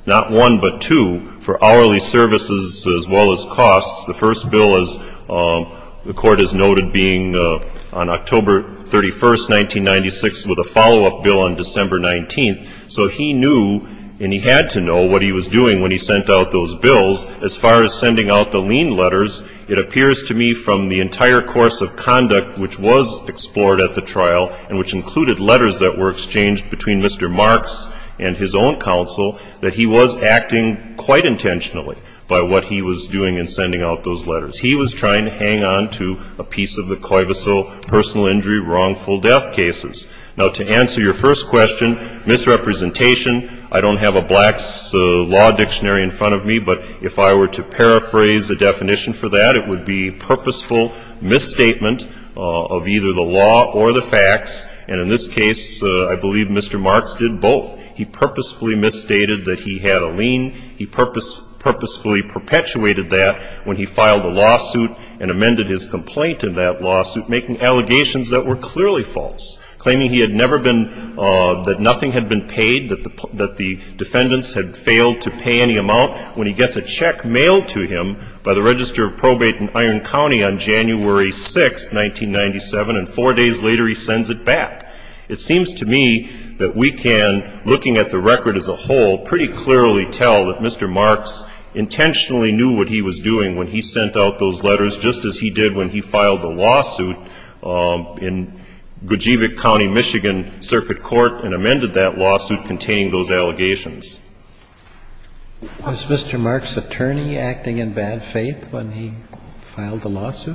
Speaker 7: not one but two, for hourly services as well as costs. The first bill, as um, the Court has noted, being uh, on October thirty-first, nineteen ninety-six, with a follow-up bill on December nineteenth. So he knew, and he had to know, what he was doing when he sent out those bills. As far as sending out the lien letters, it appears to me from the entire course of conduct which was explored at the trial and which included letters that were exchanged between Mister Marks and his own counsel, that he was acting quite intentionally by what he was doing in sending out those letters. He was trying to hang on to a piece of the Coiviso personal injury wrongful death cases. Now, to answer your first question, misrepresentation, I don't have a Black's uh, Law Dictionary in front of me, but if I were to paraphrase a definition for that, it would be purposeful misstatement uh, of either the law or the facts. And in this case, uh, I believe Mister Marks did both. He purposefully misstated that he had a lien. He purpose, purposefully perpetuated that when he filed a lawsuit and amended his complaint in that lawsuit, making allegations that were clearly false, claiming he had never been, uh, that nothing had been paid, that the, that the defendants had failed to pay any amount. When he gets a check mailed to him by the Register of Probate in Iron County on January sixth, nineteen ninety-seven, and four days later he sends it back. It seems to me that we can, looking at the record as a whole, pretty clearly tell that Mister Marks intentionally knew what he was doing when he sent out those letters, just as he did when he filed the lawsuit um, in Gogebic County, Michigan Circuit Court, and amended that lawsuit containing those allegations.
Speaker 8: Was Mister Marks' attorney acting in bad faith when he filed the lawsuit?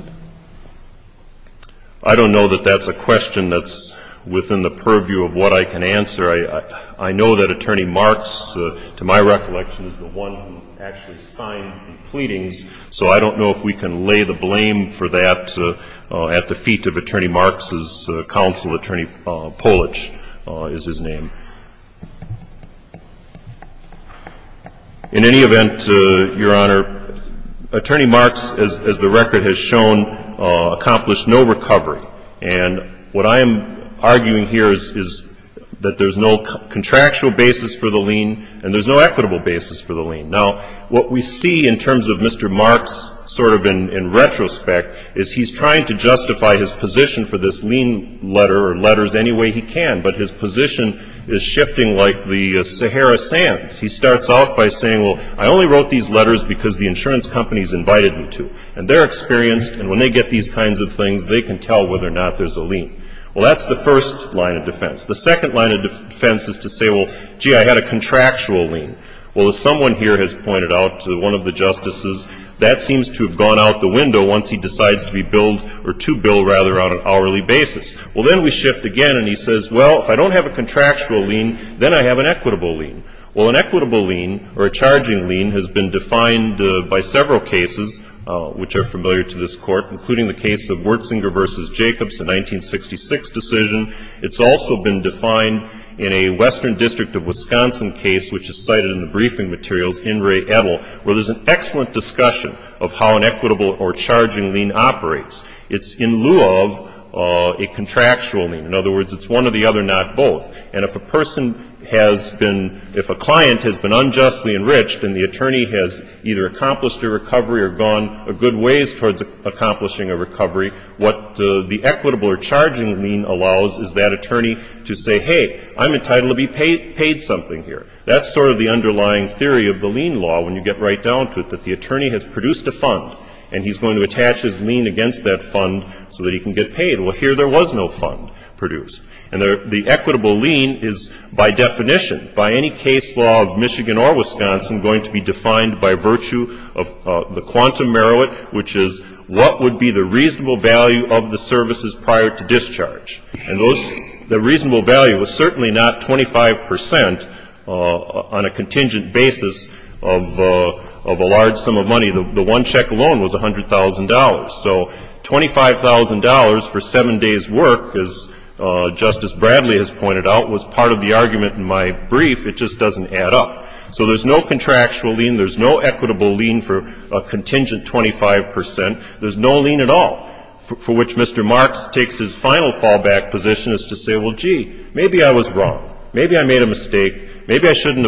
Speaker 7: I don't know that that's a question that's within the purview of what I can answer. I, I, I know that Attorney Marks, uh, to my recollection, is the one who actually signed the pleadings, so I don't know if we can lay the blame for that uh, uh, at the feet of Attorney Marks's uh, counsel. Attorney uh, Polich uh, is his name. In any event, uh, Your Honor, Attorney Marks, as, as the record has shown, uh, accomplished no recovery. And what I am arguing here is, is that there's no contractual basis for the lien and there's no equitable basis for the lien. Now, what we see in terms of Mister Marks, sort of in, in retrospect, is he's trying to justify his position for this lien letter or letters any way he can, but his position is shifting like the uh, Sahara sands. He starts out by saying, well, I only wrote these letters because the insurance companies invited me to, and they're experienced, and when they get these kinds of things, they can tell whether or not there's a lien. Well, that's the first line of defense. The second line of defense is to say, well, gee, I had a contractual lien. Well, as someone here has pointed out to one of the justices, that seems to have gone out the window once he decides to be billed, or to bill rather, on an hourly basis. Well, then we shift again and he says, well, if I don't have a contractual lien, then I have an equitable lien. Well, an equitable lien, or a charging lien, has been defined uh, by several cases, uh, which are familiar to this Court, including the case of Wertzinger versus Jacobs, a nineteen sixty-six decision. It's also been defined in a Western District of Wisconsin case, which is cited in the briefing materials, in re Edel, where there's an excellent discussion of how an equitable or charging lien operates. It's in lieu of uh, a contractual lien. In other words, it's one or the other, not both. And if a person has been, if a client has been unjustly enriched and the attorney has either accomplished a recovery or gone a good ways towards accomplishing a recovery, what uh, the equitable or charging lien allows is that attorney to say, hey, I'm entitled to be paid, paid something here. That's sort of the underlying theory of the lien law when you get right down to it, that the attorney has produced a fund and he's going to attach his lien against that fund so that he can get paid. Well, here there was no fund produced. And the, the equitable lien is, by definition, by any case law of Michigan or Wisconsin, going to be defined by virtue of uh, the quantum merit, which is what would be the reasonable value of the services prior to discharge. And those, the reasonable value was certainly not twenty-five percent uh, on a contingent basis of, uh, of a large sum of money. The, the one check alone was one hundred thousand dollars. So twenty-five thousand dollars for seven days' work, as uh, Justice Bradley has pointed out, was part of the argument in my brief. It just doesn't add up. So there's no contractual lien. There's no equitable lien for a contingent twenty-five percent. There's no lien at all, for, for which Mister Marks takes his final fallback position is to say, well, gee, maybe I was wrong. Maybe I made a mistake. Maybe I shouldn't have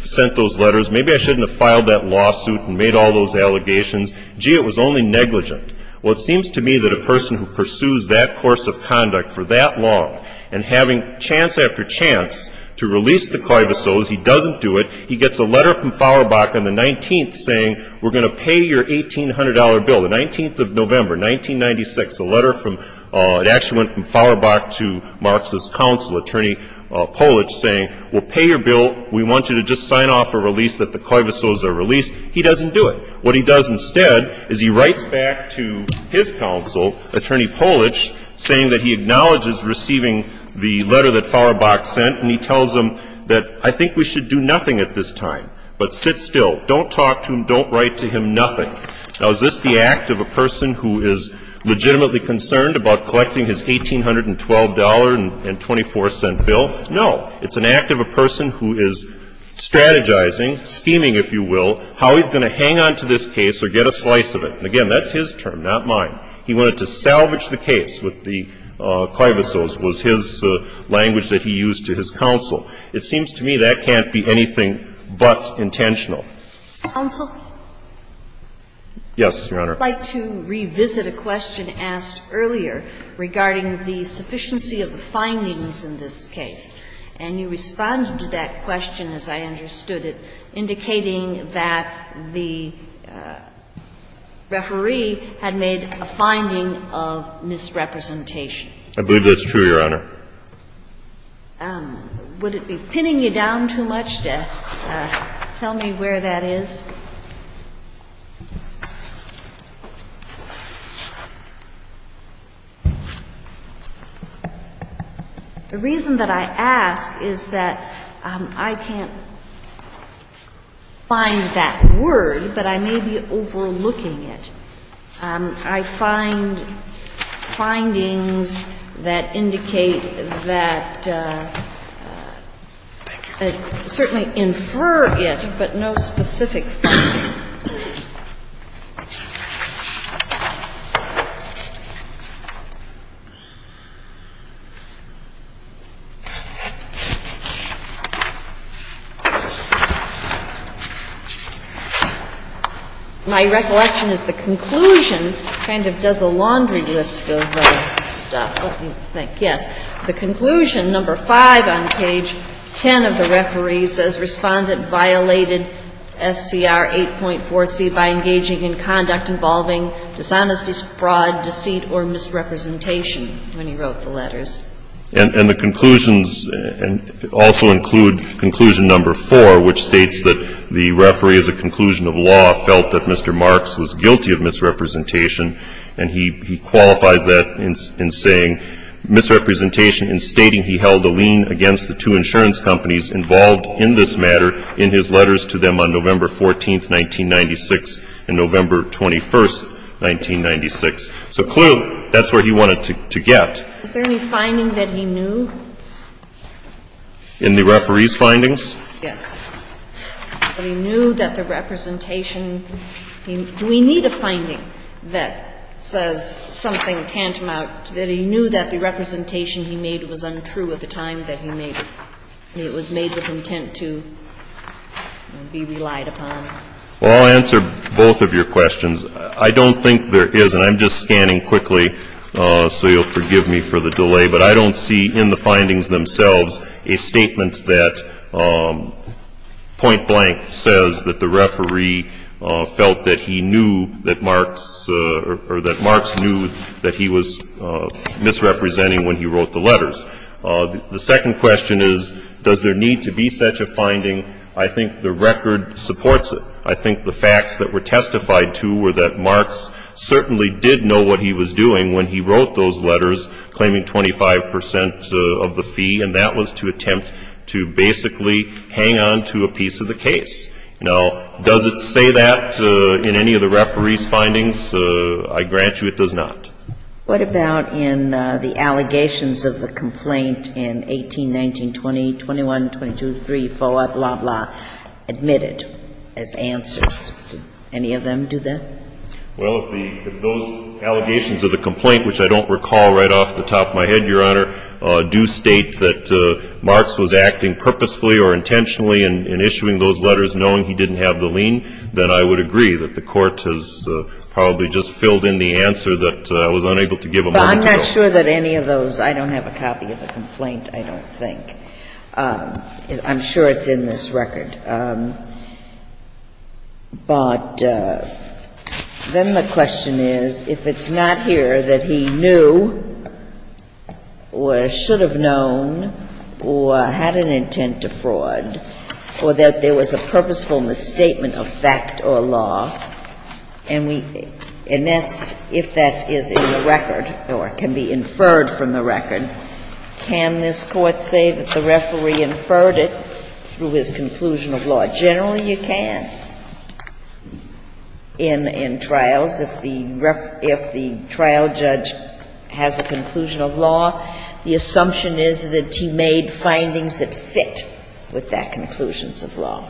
Speaker 7: sent those letters. Maybe I shouldn't have filed that lawsuit and made all those allegations. Gee, it was only negligent. Well, it seems to me that a person who pursues that course of conduct for that long and having chance after chance to release the Koivisos, he doesn't do it. He gets a letter from Feuerbach on the nineteenth saying, we're going to pay your eighteen hundred dollar bill. The nineteenth of November, nineteen ninety-six, a letter from, uh, it actually went from Feuerbach to Marx's counsel, Attorney uh, Polich, saying, we'll pay your bill. We want you to just sign off a release that the Koivisos are released. He doesn't do it. What he does instead is he writes back to his counsel, Attorney Polich, saying that he acknowledges receiving the letter that Feuerbach sent, and he tells them that I think we should do nothing at this time, but sit still. Don't talk to him. Don't write to him. Nothing. Now, is this the act of a person who is legitimately concerned about collecting his one thousand eight hundred twelve dollars and twenty-four cent bill? No. It's an act of a person who is strategizing, scheming, if you will, how he's going to hang on to this case or get a slice of it. And again, that's his term, not mine. He wanted to salvage the case with the uh, Koivisos, was his uh, language that he used to his counsel. It seems to me that can't be anything but intentional.
Speaker 5: Counsel?
Speaker 7: Yes, Your Honor.
Speaker 5: I'd like to revisit a question asked earlier regarding the sufficiency of the findings in this case. And you responded to that question, as I understood it, indicating that the uh, referee had made a finding of misrepresentation.
Speaker 7: I believe that's true, Your Honor.
Speaker 5: Um, would it be pinning you down too much to uh, tell me where that is? The reason that I ask is that um, I can't find that word, but I may be overlooking it. Um, I find findings that indicate that uh, uh, uh, certainly infer it, but no specific finding. My recollection is the conclusion kind of does a laundry list of uh, stuff. Let me think. Yes. The conclusion, number five on page ten of the referee, says respondent violated S C R eight point four C by engaging in conduct involving dishonesty, fraud, deceit, or misrepresentation when he wrote the letters.
Speaker 7: And, and the conclusions and also include conclusion number four, which states that the referee, as a conclusion of law, felt that Mister Marks was guilty of misrepresentation, and he, he qualifies that in, in saying misrepresentation in stating he held a lien against the two insurance companies involved in this matter in his letters to them on November fourteenth, nineteen ninety-six, and November twenty-first, nineteen ninety-six. So clearly, that's where he wanted to, to get.
Speaker 5: Is there any finding that he knew?
Speaker 7: In the referee's findings?
Speaker 5: Yes. But he knew that the representation he, do we need a finding that says something tantamount that he knew that the representation he made was untrue at the time that he made it? It was made with intent to be relied upon.
Speaker 7: Well, I'll answer both of your questions. I don't think there is, and I'm just scanning quickly, uh, so you'll forgive me for the delay, but I don't see in the findings themselves a statement that um, point blank says that the referee uh, felt that he knew that Marks, uh, or, or that Marks knew that he was uh, misrepresenting when he wrote the letters. Uh, the, the second question is, does there need to be such a finding? I think the record supports it. I think the facts that were testified to were that Marks certainly did know what he was doing when he wrote those letters claiming twenty-five percent uh, of the fee, and that was to attempt to basically hang on to a piece of the case. Now, does it say that uh, in any of the referee's findings? Uh, I grant you it does not.
Speaker 2: What about in uh, the allegations of the complaint in eighteen, nineteen, twenty, twenty-one, twenty-two, three, four, blah, blah, admitted as answers? Did any of them do that?
Speaker 7: Well, if the if those allegations of the complaint, which I don't recall right off the top of my head, Your Honor, uh, do state that uh, Marks was acting purposefully or intentionally in, in issuing those letters knowing he didn't have the lien, then I would agree that the court has uh, probably just filled in the answer that uh, I was unable to give a
Speaker 2: but
Speaker 7: moment ago.
Speaker 2: I'm not sure that any of those, I don't have a copy of the complaint, I don't think. Um, I'm sure it's in this record. Um, but uh, then the question is, if it's not here that he knew or should have known or had an intent to fraud, or that there was a purposeful misstatement of fact or law, and we, and that's, if that is in the record or can be inferred from the record, can this court say that the referee inferred it through his conclusion of law? Generally, you can. In in trials, if the ref, if the trial judge has a conclusion of law, the assumption is that he made findings that fit with that conclusions of law.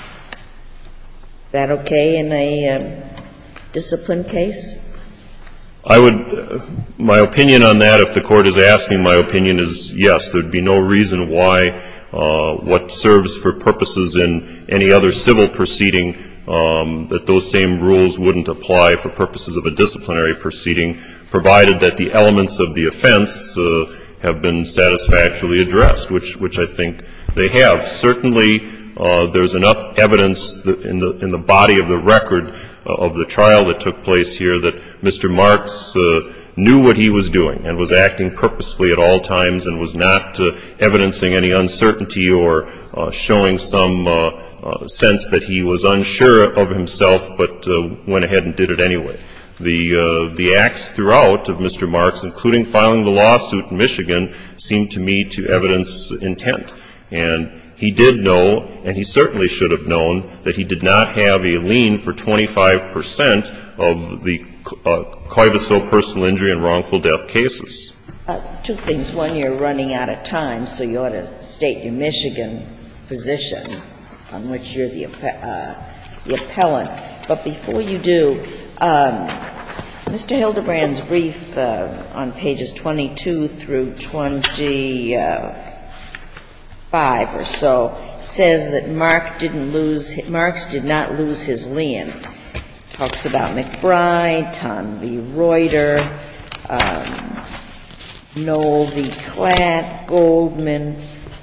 Speaker 2: Is that okay in a um, discipline case?
Speaker 7: I would, uh, my opinion on that, if the court is asking my opinion, is yes, there'd be no reason why uh, what serves for purposes in any other civil proceeding, um, that those same rules wouldn't apply for purposes of a disciplinary proceeding, provided that the elements of the offense uh, have been satisfactorily addressed, which which I think they have. Certainly, uh, there's enough evidence in the in the body of the record uh, of the trial that took place here that Mister Marks uh, knew what he was doing and was acting purposefully at all times and was not uh, evidencing any uncertainty or uh, showing some uh, uh, sense that he was unsure of himself, but uh, went ahead and did it anyway. The uh, the acts throughout of Mister Marks, including filing the lawsuit in Michigan, seemed to me to evidence intent. And he did know, and he certainly should have known, that he did not have a lien for twenty-five percent of the uh, Coiviso personal injury and wrongful death cases.
Speaker 2: Uh, two things. One, you're running out of time, so you ought to state your Michigan position on which you're the, uh, the appellant. But before you do, um, Mister Hildebrand's brief uh, on pages twenty-two through twenty-five or so says that Mark didn't lose, Marks did not lose his lien. Talks about McBride, Tom v. Reuter, um, Noel v. Klatt, Goldman.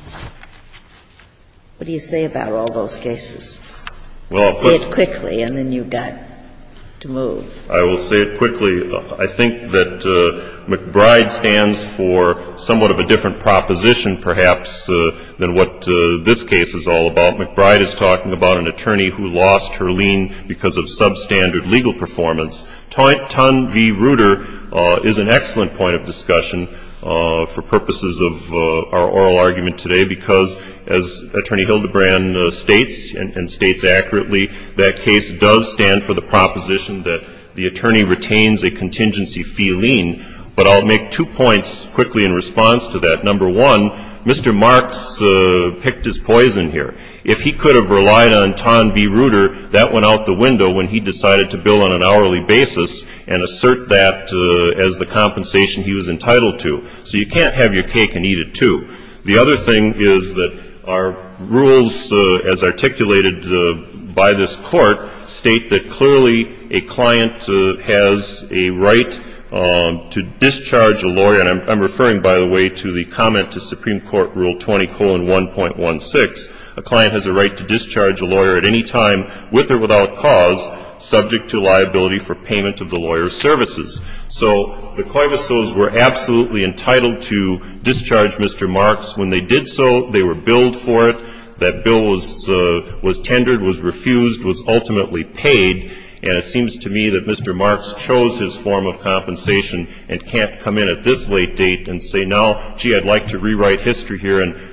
Speaker 2: What do you say about all those cases?
Speaker 7: Well,
Speaker 2: say it quickly, and then you've got to move.
Speaker 7: I will say it quickly. I think that uh, McBride stands for somewhat of a different proposition, perhaps, uh, than what uh, this case is all about. McBride is talking about an attorney who lost her lien because of substandard legal performance. Ton v. Reuter uh, is an excellent point of discussion uh, for purposes of uh, our oral argument today, because as Attorney Hildebrand uh, states, and, and states accurately, that case does stand for the proposition that the attorney retains a contingency fee lien. But I'll make two points quickly in response to that. Number one, Mister Marks uh, picked his poison here. If he could have relied on Ton v. Reuter, that went out the window when he decided to bill on an hourly basis and assert that uh, as the compensation he was entitled to. So you can't have your cake and eat it too. The other thing is that our rules, uh, as articulated uh, by this court, state that clearly a client uh, has a right um, to discharge a lawyer, and I'm, I'm referring, by the way, to the comment to Supreme Court Rule twenty colon one point one six. A client has a right to discharge a lawyer at any time, with or without cause, subject to liability for payment of the lawyer's services. So the Coivisos were absolutely entitled to discharge Mister Marks. When they did so, they were billed for it. That bill was uh, was tendered, was refused, was ultimately paid. And it seems to me that Mister Marks chose his form of compensation and can't come in at this late date and say, now, gee, I'd like to rewrite history here and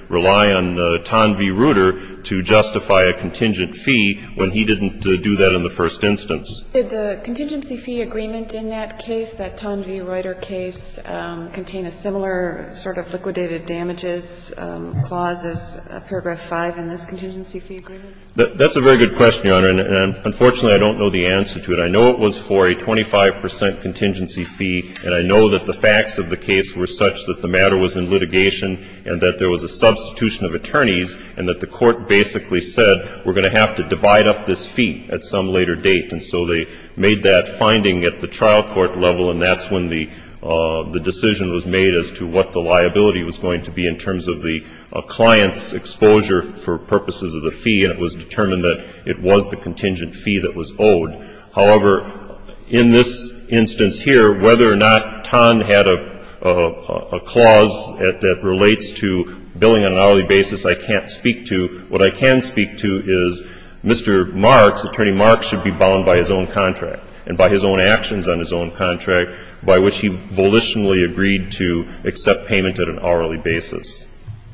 Speaker 7: rely on uh, Ton v. Reuter to justify a contingent fee when he didn't uh, do that in the first instance.
Speaker 6: Did the contingency fee agreement in that case, that Ton v. Reuter case, um, contain a similar sort of liquidated damages um, clause as uh, paragraph five in this contingency fee agreement?
Speaker 7: That, that's a very good question, Your Honor, and, and unfortunately I don't know the answer to it. I know it was for a twenty-five percent contingency fee, and I know that the facts of the case were such that the matter was in litigation and that there was a substitution of attorneys and that the court basically said we're going to have to divide up this fee at some later date. And so they made that finding at the trial court level, and that's when the Uh, the decision was made as to what the liability was going to be in terms of the uh, client's exposure for purposes of the fee, and it was determined that it was the contingent fee that was owed. However, in this instance here, whether or not Ton had a, a, a clause that, that relates to billing on an hourly basis, I can't speak to. What I can speak to is Mister Marks, Attorney Marks, should be bound by his own contract and by his own actions on his own contract, by which he volitionally agreed to accept payment at an hourly basis.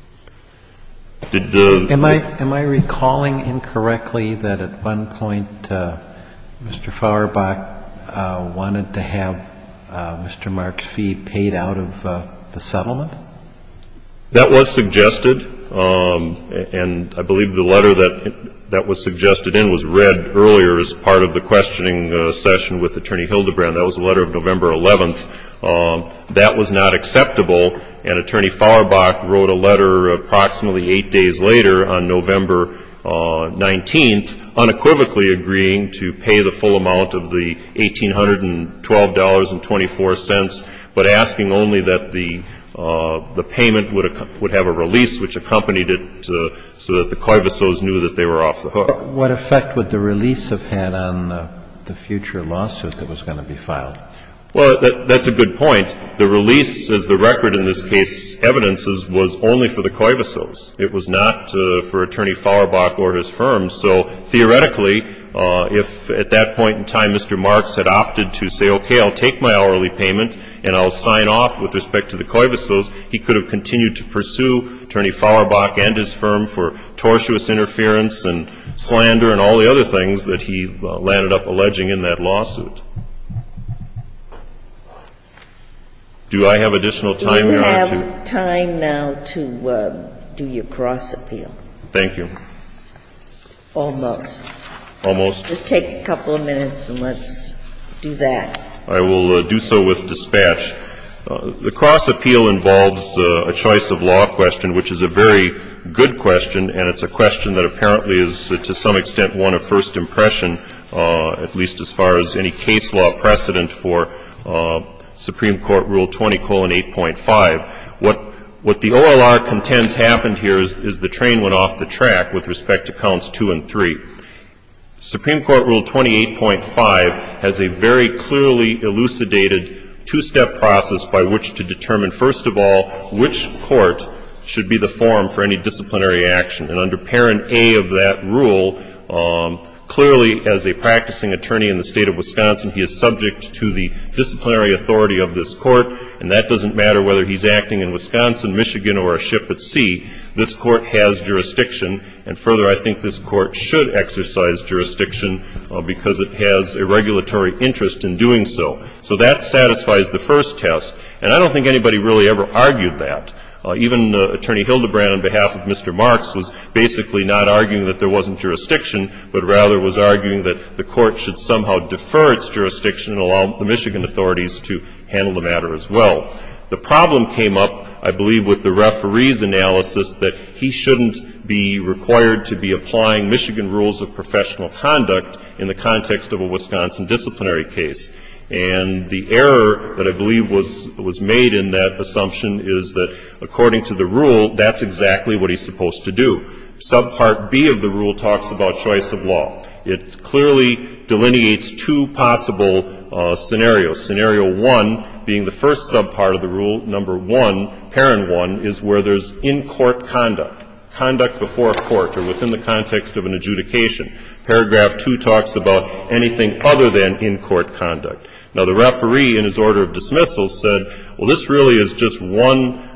Speaker 7: Did, uh,
Speaker 8: am I am I recalling incorrectly that at one point uh, Mister Feuerbach uh, wanted to have uh, Mister Marks' fee paid out of uh, the settlement?
Speaker 7: That was suggested, um, and I believe the letter that that was suggested in was read earlier as part of the questioning uh, session with Attorney Hildebrand. That was a letter of November eleventh. Um, that was not acceptable, and Attorney Feuerbach wrote a letter approximately eight days later on November uh, nineteenth, unequivocally agreeing to pay the full amount of the one thousand eight hundred twelve dollars and twenty-four cents, but asking only that the Uh, the payment would would have a release which accompanied it uh, so that the Koivisos knew that they were off the hook.
Speaker 8: What effect would the release have had on uh, the future lawsuit that was going to be filed?
Speaker 7: Well, that, that's a good point. The release, as the record in this case evidences, was only for the Koivisos. It was not uh, for Attorney Feuerbach or his firm. So theoretically, uh, if at that point in time Mister Marks had opted to say, okay, I'll take my hourly payment and I'll sign off with respect to the Koivisos, he could have continued to pursue Attorney Feuerbach and his firm for tortious interference and slander and all the other things that he uh, landed up alleging in that lawsuit. Do I have additional time?
Speaker 2: You
Speaker 7: Your Honor,
Speaker 2: have
Speaker 7: to
Speaker 2: time now to uh, do your cross appeal.
Speaker 7: Thank you.
Speaker 2: Almost.
Speaker 7: Almost.
Speaker 2: Just take a couple of minutes and let's do that.
Speaker 7: I will uh, do so with dispatch. Uh, the cross appeal involves uh, a choice of law question, which is a very good question, and it's a question that apparently is uh, to some extent one of first impression, uh, at least as far as any case law precedent for uh, Supreme Court Rule twenty colon eight point five. What what the O L R contends happened here is, is the train went off the track with respect to counts two and three. Supreme Court Rule twenty-eight point five has a very clearly elucidated two-step process by which to determine, first of all, which court should be the forum for any disciplinary action. And under parent A of that rule, um, clearly as a practicing attorney in the state of Wisconsin, he is subject to the disciplinary authority of this court, and that doesn't matter whether he's acting in Wisconsin, Michigan, or a ship at sea. This court has jurisdiction, and further, I think this court should exercise jurisdiction uh, because it has a regulatory interest in doing so. So that satisfies the first test, and I don't think anybody really ever argued that. Uh, even uh, Attorney Hildebrand, on behalf of Mister Marks, was basically not arguing that there wasn't jurisdiction, but rather was arguing that the court should somehow defer its jurisdiction and allow the Michigan authorities to handle the matter as well. The problem came up, I believe, with the referee's analysis that he shouldn't be required to be applying Michigan rules of professional conduct in the context of a Wisconsin disciplinary case. And the error that I believe was was made in that assumption is that, according to the rule, that's exactly what he's supposed to do. Subpart B of the rule talks about choice of law. It clearly delineates two possible uh, scenarios. Scenario one being the first subpart of the rule, number one, parent one, is where there's in-court conduct, conduct before a court or within the context of an adjudication. Paragraph two talks about anything other than in-court conduct. Now, the referee, in his order of dismissal, said, well, this really is just one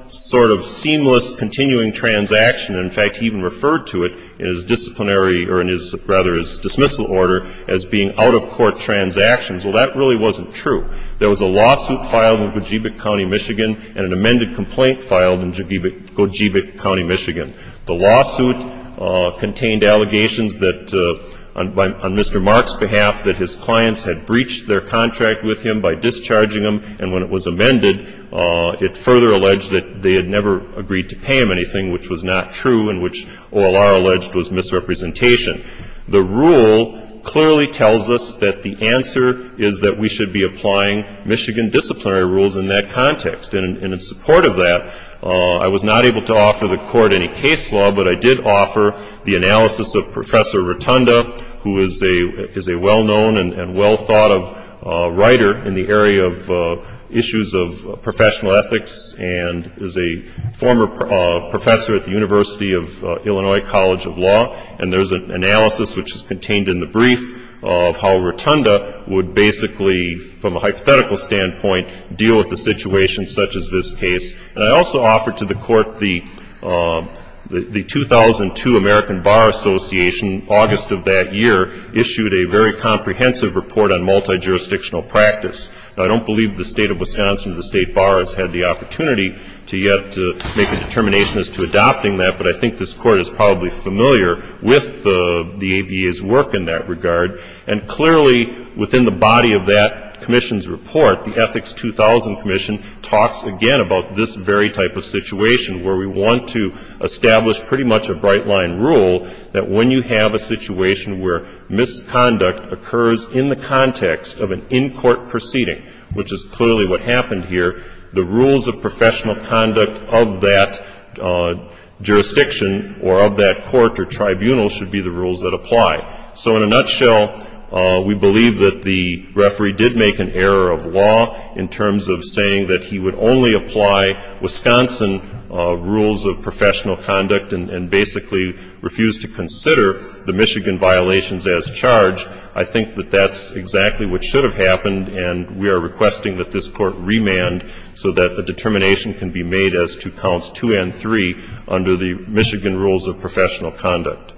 Speaker 7: sort of seamless continuing transaction. In fact, he even referred to it in his disciplinary, or in his, rather, his dismissal order as being out-of-court transactions. Well, that really wasn't true. There was a lawsuit filed in Gogebic County, Michigan, and an amended complaint filed in Gogebic, Gogebic County, Michigan. The lawsuit uh, contained allegations that uh, On, by, on Mister Marks' behalf, that his clients had breached their contract with him by discharging him, and when it was amended, uh, it further alleged that they had never agreed to pay him anything, which was not true, and which O L R alleged was misrepresentation. The rule clearly tells us that the answer is that we should be applying Michigan disciplinary rules in that context. And, and in support of that, uh, I was not able to offer the Court any case law, but I did offer the analysis of Professor Rotunda, who is a, is a well-known and, and well-thought-of uh, writer in the area of uh, issues of professional ethics, and is a former uh, professor at the University of uh, Illinois College of Law. And there's an analysis which is contained in the brief of how Rotunda would basically, from a hypothetical standpoint, deal with a situation such as this case. And I also offered to the Court the uh, The, the two thousand two American Bar Association, August of that year, issued a very comprehensive report on multi-jurisdictional practice. Now, I don't believe the State of Wisconsin or the State Bar has had the opportunity to yet uh, make a determination as to adopting that, but I think this Court is probably familiar with uh, the A B A's work in that regard. And clearly, within the body of that Commission's report, the Ethics two thousand Commission talks again about this very type of situation, where we want to establish pretty much a bright line rule that when you have a situation where misconduct occurs in the context of an in-court proceeding, which is clearly what happened here, the rules of professional conduct of that uh, jurisdiction or of that court or tribunal should be the rules that apply. So in a nutshell, Uh, we believe that the referee did make an error of law in terms of saying that he would only apply Wisconsin uh, rules of professional conduct and, and basically refused to consider the Michigan violations as charged. I think that that's exactly what should have happened, and we are requesting that this Court remand so that a determination can be made as to counts two and three under the Michigan rules of professional conduct.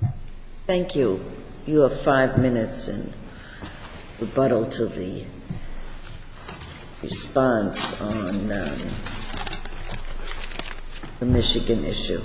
Speaker 2: Thank you. You have five minutes in rebuttal to the response on um, the Michigan issue.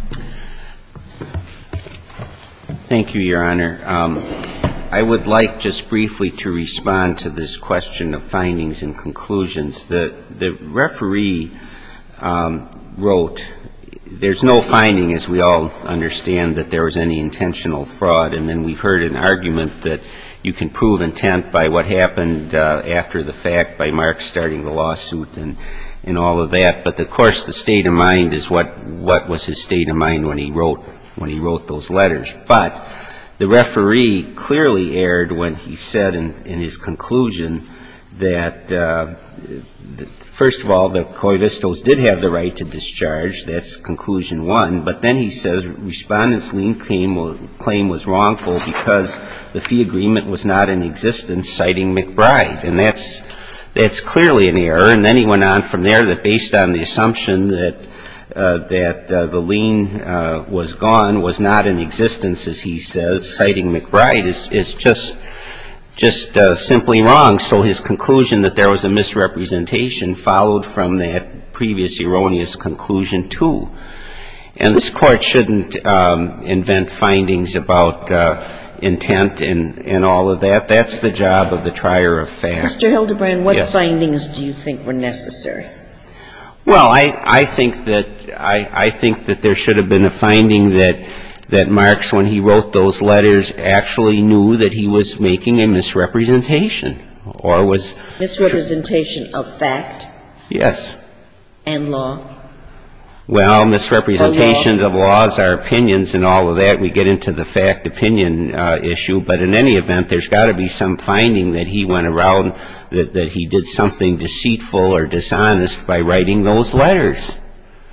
Speaker 3: Thank you, Your Honor. Um, I would like just briefly to respond to this question of findings and conclusions. The, the referee um, wrote, there's no finding, as we all understand, that there was any intentional fraud. And then we've heard an argument that you can prove intent by what happened uh, after the fact, by Mark starting the lawsuit and, and all of that. But, of course, the state of mind is what, what was his state of mind when he wrote, when he wrote those letters. But the referee clearly erred when he said in, in his conclusion that uh, first of all, the Coivistos did have the right to discharge. That's conclusion one. But then he says respondent's lien claim, claim was wrongful because the fee agreement was not in existence, citing McBride. And that's, that's clearly an error. And then he went on from there that based on the assumption that, uh, that uh, the lien uh, was gone, was not in existence, as he says, citing McBride, is, is just just uh, simply wrong. So his conclusion that there was a misrepresentation followed from that previous erroneous conclusion, too. And this Court shouldn't um, invent findings about uh, intent and, and all of that. That's the job of the trier of fact.
Speaker 2: Mister Hildebrand, what
Speaker 3: yes.
Speaker 2: findings do you think were necessary?
Speaker 3: Well, I, I think that I, I think that there should have been a finding that that Marks, when he wrote those letters, actually knew that he was making a misrepresentation, or was
Speaker 2: misrepresentation of fact.
Speaker 3: Yes.
Speaker 2: And law.
Speaker 3: Well, misrepresentations of laws are opinions and all of that. We get into the fact-opinion uh, issue. But in any event, there's got to be some finding that he went around, that, that he did something deceitful or dishonest by writing those letters.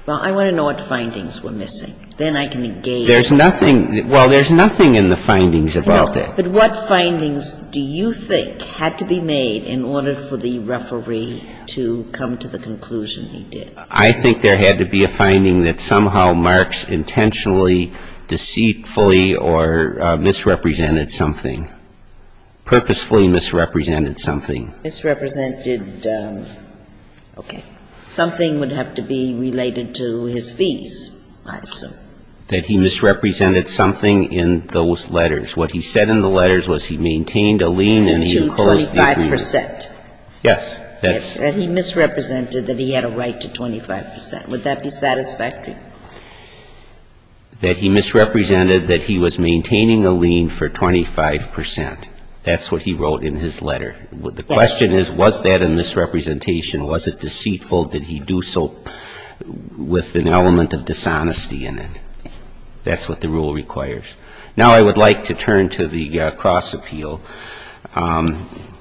Speaker 2: Well, I want to know what findings were missing. Then I can engage.
Speaker 3: There's nothing, well, there's nothing in the findings about
Speaker 2: no,
Speaker 3: that.
Speaker 2: But what findings do you think had to be made in order for the referee to come to the conclusion he did?
Speaker 3: I think there had to be a finding that somehow Marks intentionally, deceitfully, or uh, misrepresented something, purposefully misrepresented something.
Speaker 2: Misrepresented, um, okay. Something would have to be related to his fees, I assume.
Speaker 3: That he misrepresented something in those letters. What he said in the letters was he maintained a lien and he enclosed the agreement.
Speaker 2: twenty-five percent.
Speaker 3: Yes. That's
Speaker 2: that he misrepresented that he had a right to twenty-five percent. Would that be satisfactory?
Speaker 3: That he misrepresented that he was maintaining a lien for twenty-five percent. That's what he wrote in his letter. The question is, was that a misrepresentation? Was it deceitful? Did he do so with an element of dishonesty in it? That's what the rule requires. Now I would like to turn to the uh, cross appeal. Um,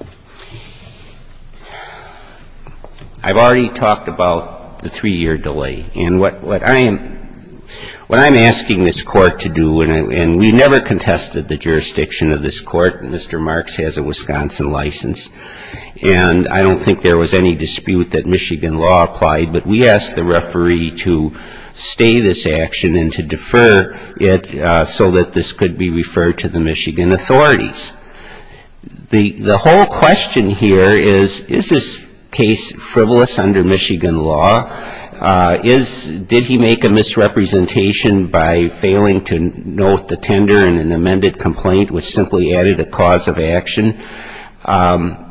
Speaker 3: I've already talked about the three-year delay, and what, what I am What I'm asking this Court to do, and, I, and we never contested the jurisdiction of this Court. Mister Marks has a Wisconsin license, and I don't think there was any dispute that Michigan law applied, but we asked the referee to stay this action and to defer it uh, so that this could be referred to the Michigan authorities. The, the whole question here is, is this case frivolous under Michigan law? Uh, is, did he make a misrepresentation by failing to note the tender in an amended complaint which simply added a cause of action? Um,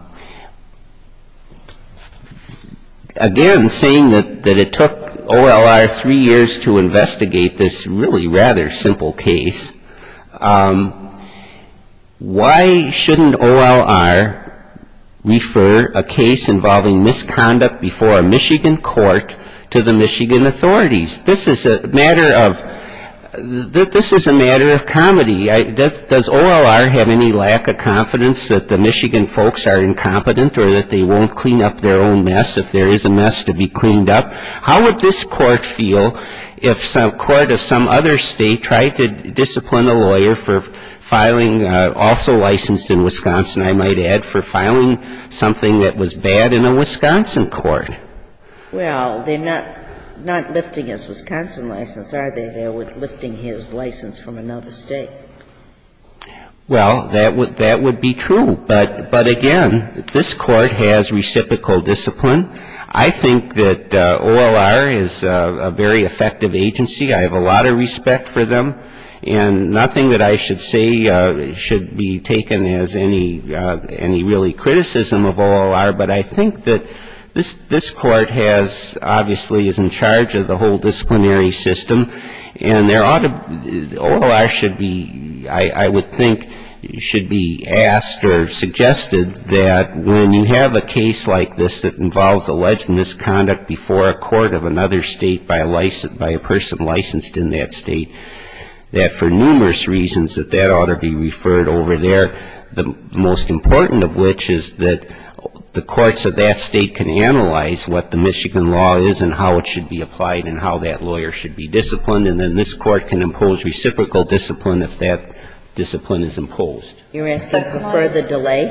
Speaker 3: again, saying that, that it took O L R three years to investigate this really rather simple case, um, why shouldn't O L R refer a case involving misconduct before a Michigan court to the Michigan authorities? This is a matter of this is a matter of comedy. I, does, does O L R have any lack of confidence that the Michigan folks are incompetent or that they won't clean up their own mess if there is a mess to be cleaned up? How would this court feel if some court of some other state tried to discipline a lawyer for filing, uh, also licensed in Wisconsin, I might add, for filing something that was bad in a Wisconsin court?
Speaker 2: Well, they're not not lifting his Wisconsin license, are they? They're lifting his license from another state.
Speaker 3: Well, that would that would be true, but but again, this court has reciprocal discipline. I think that uh, O L R is uh, a very effective agency. I have a lot of respect for them, and nothing that I should say uh, should be taken as any uh, any really criticism of O L R. But I think that This, this court has, obviously, is in charge of the whole disciplinary system, and there ought to, O L R should be, I, I would think, should be asked or suggested that when you have a case like this that involves alleged misconduct before a court of another state by a license, by a person licensed in that state, that for numerous reasons that that ought to be referred over there, the most important of which is that the courts of that state can analyze what the Michigan law is and how it should be applied and how that lawyer should be disciplined, and then this court can impose reciprocal discipline if that discipline is imposed.
Speaker 2: You're asking for further delay?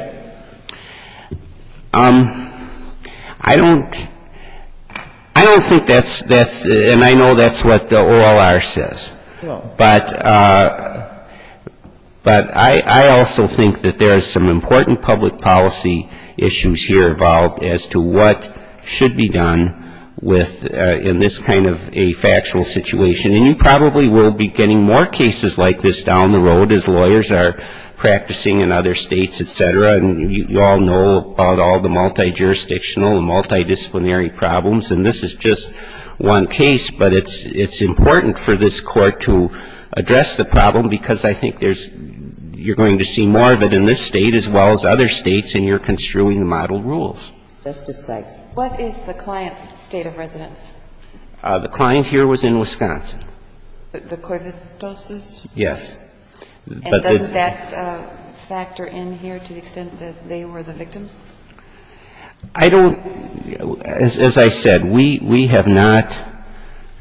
Speaker 3: Um, I don't, I don't think that's, that's, and I know that's what the O L R says. No. But, uh, but I, I also think that there is some important public policy issues here involved as to what should be done with, uh, in this kind of a factual situation. And you probably will be getting more cases like this down the road as lawyers are practicing in other states, et cetera. And you, you all know about all the multi-jurisdictional and multidisciplinary problems. And this is just one case, but it's, it's important for this court to address the problem because I think there's you're going to see more of it in this state as well as other states, and you're construing the model rules.
Speaker 2: Justice Sykes.
Speaker 6: What is the client's state of residence?
Speaker 3: Uh, the client here was in Wisconsin.
Speaker 6: The, the Koivistoses?
Speaker 3: Yes.
Speaker 6: And
Speaker 3: but
Speaker 6: doesn't
Speaker 3: the,
Speaker 6: that uh, factor in here to the extent that they were the victims?
Speaker 3: I don't, as, as I said, we, we have not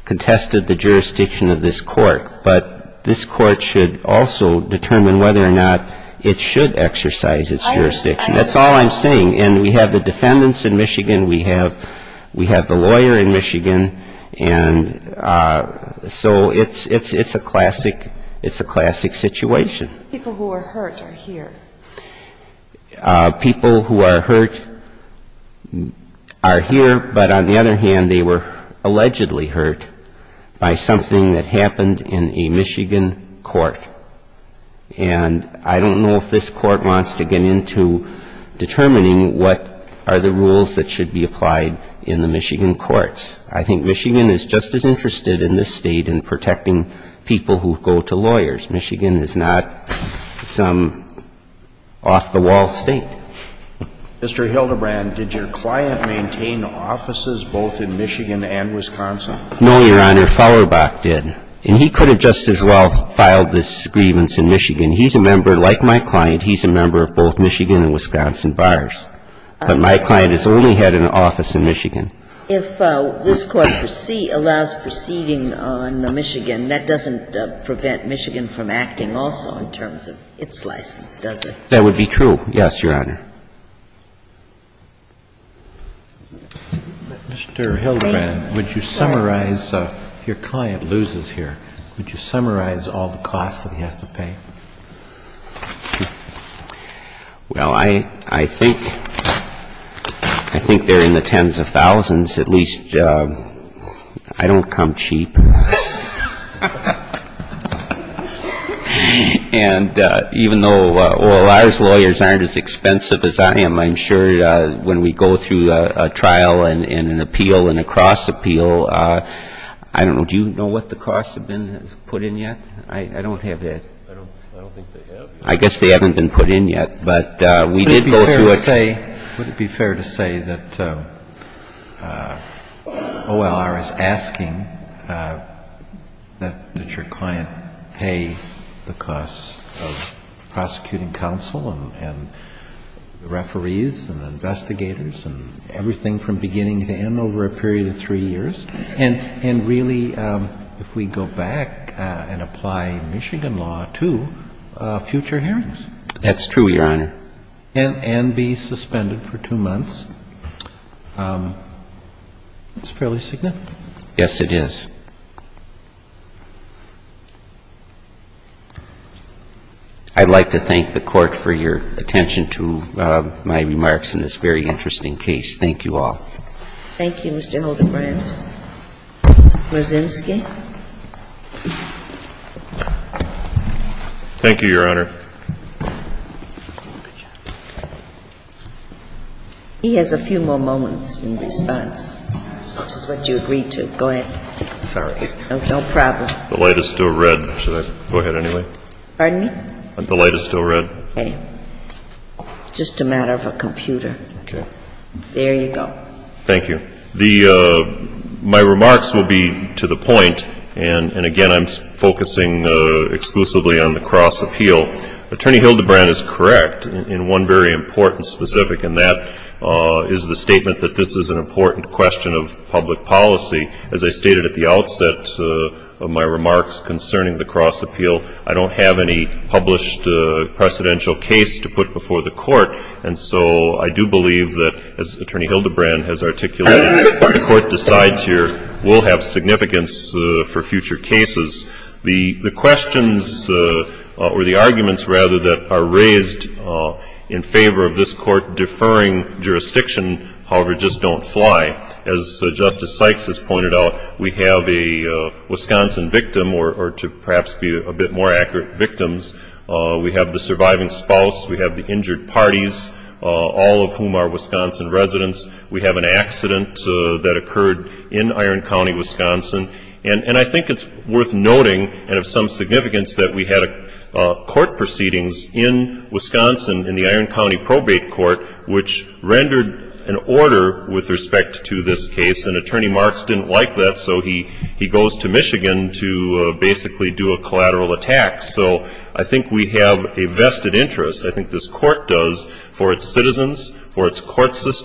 Speaker 3: contested the jurisdiction of this court, but this court should also determine whether or not it should exercise its jurisdiction. That's all I'm saying. And we have the defendants in Michigan, we have we have the lawyer in Michigan, and uh, so it's it's it's a classic it's a classic situation.
Speaker 6: People who are hurt are here.
Speaker 3: Uh, people who are hurt are here, but on the other hand, they were allegedly hurt by something that happened in a Michigan court. And I don't know if this court wants to get into determining what are the rules that should be applied in the Michigan courts. I think Michigan is just as interested in this state in protecting people who go to lawyers. Michigan is not some off-the-wall state.
Speaker 4: Mister Hildebrand, did your client maintain offices both in Michigan and Wisconsin?
Speaker 3: No, Your Honor. Feuerbach did. And he could have just as well filed this grievance in Michigan. He's a member, like my client, he's a member of both Michigan and Wisconsin bars. But my client has only had an office in Michigan.
Speaker 2: If uh, this court proceed, allows proceeding on uh, Michigan, that doesn't uh, prevent Michigan from acting also in terms of its license, does it?
Speaker 3: That would be true, yes, Your Honor.
Speaker 8: Mister Hildebrand, would you summarize, uh, if your client loses here, would you summarize all the costs that he has to pay?
Speaker 3: Well, I I think I think they're in the tens of thousands. At least uh, I don't come cheap. And uh, even though uh, O L R's lawyers aren't as expensive as I am, I'm sure uh, when we go through a, a trial and, and an appeal and a cross appeal, uh, I don't know. Do you know what the costs have been put in yet? I, I don't have that.
Speaker 7: I don't. I don't think they have. Yet.
Speaker 3: I guess they haven't been put in yet, but uh, we
Speaker 8: would
Speaker 3: did go through it.
Speaker 8: Say, would it be fair to say that um, uh, O L R is asking uh, that that your client pay the costs of prosecuting counsel and, and the referees and the investigators and everything from beginning to end over a period of three years? And and really, um, if we go back uh, and apply Michigan law to uh, future hearings.
Speaker 3: That's true, Your Honor.
Speaker 8: And, and be suspended for two months. Um, it's fairly significant.
Speaker 3: Yes, it is. I'd like to thank the Court for your attention to uh, my remarks in this very interesting case. Thank you all.
Speaker 2: Thank you, Mister Hildebrand. Rosinski.
Speaker 7: Thank you, Your Honor.
Speaker 2: He has a few more moments in response, which is what you agreed to. Go ahead.
Speaker 3: Sorry.
Speaker 2: No, no problem.
Speaker 7: The light is still red. Should I go ahead anyway?
Speaker 2: Pardon me?
Speaker 7: The light is still red.
Speaker 2: Okay. Just a matter of a computer.
Speaker 7: Okay.
Speaker 2: There you go.
Speaker 7: Thank you. The uh, my remarks will be to the point, and, and again, I'm focusing uh, exclusively on the cross appeal. Attorney Hildebrand is correct in, in one very important specific, and that uh, is the statement that this is an important question of public policy. As I stated at the outset uh, of my remarks concerning the cross appeal, I don't have any published uh, precedential case to put before the court, and so I do believe that, as Attorney Hildebrand has articulated, what the court decides here will have significance uh, for future cases. The, the questions uh, uh, or the arguments, rather, that are raised uh, in favor of this court deferring jurisdiction, however, just don't fly. As uh, Justice Sykes has pointed out, we have a uh, Wisconsin victim, or, or to perhaps be a bit more accurate, victims. Uh, we have the surviving spouse. We have the injured parties, uh, all of whom are Wisconsin residents. We have an accident uh, that occurred in Iron County, Wisconsin. And, and I think it's worth noting, and of some significance, that we had a Uh, court proceedings in Wisconsin in the Iron County Probate Court, which rendered an order with respect to this case, and Attorney Marks didn't like that, so he, he goes to Michigan to uh, basically do a collateral attack. So I think we have a vested interest, I think this court does, for its citizens, for its court system,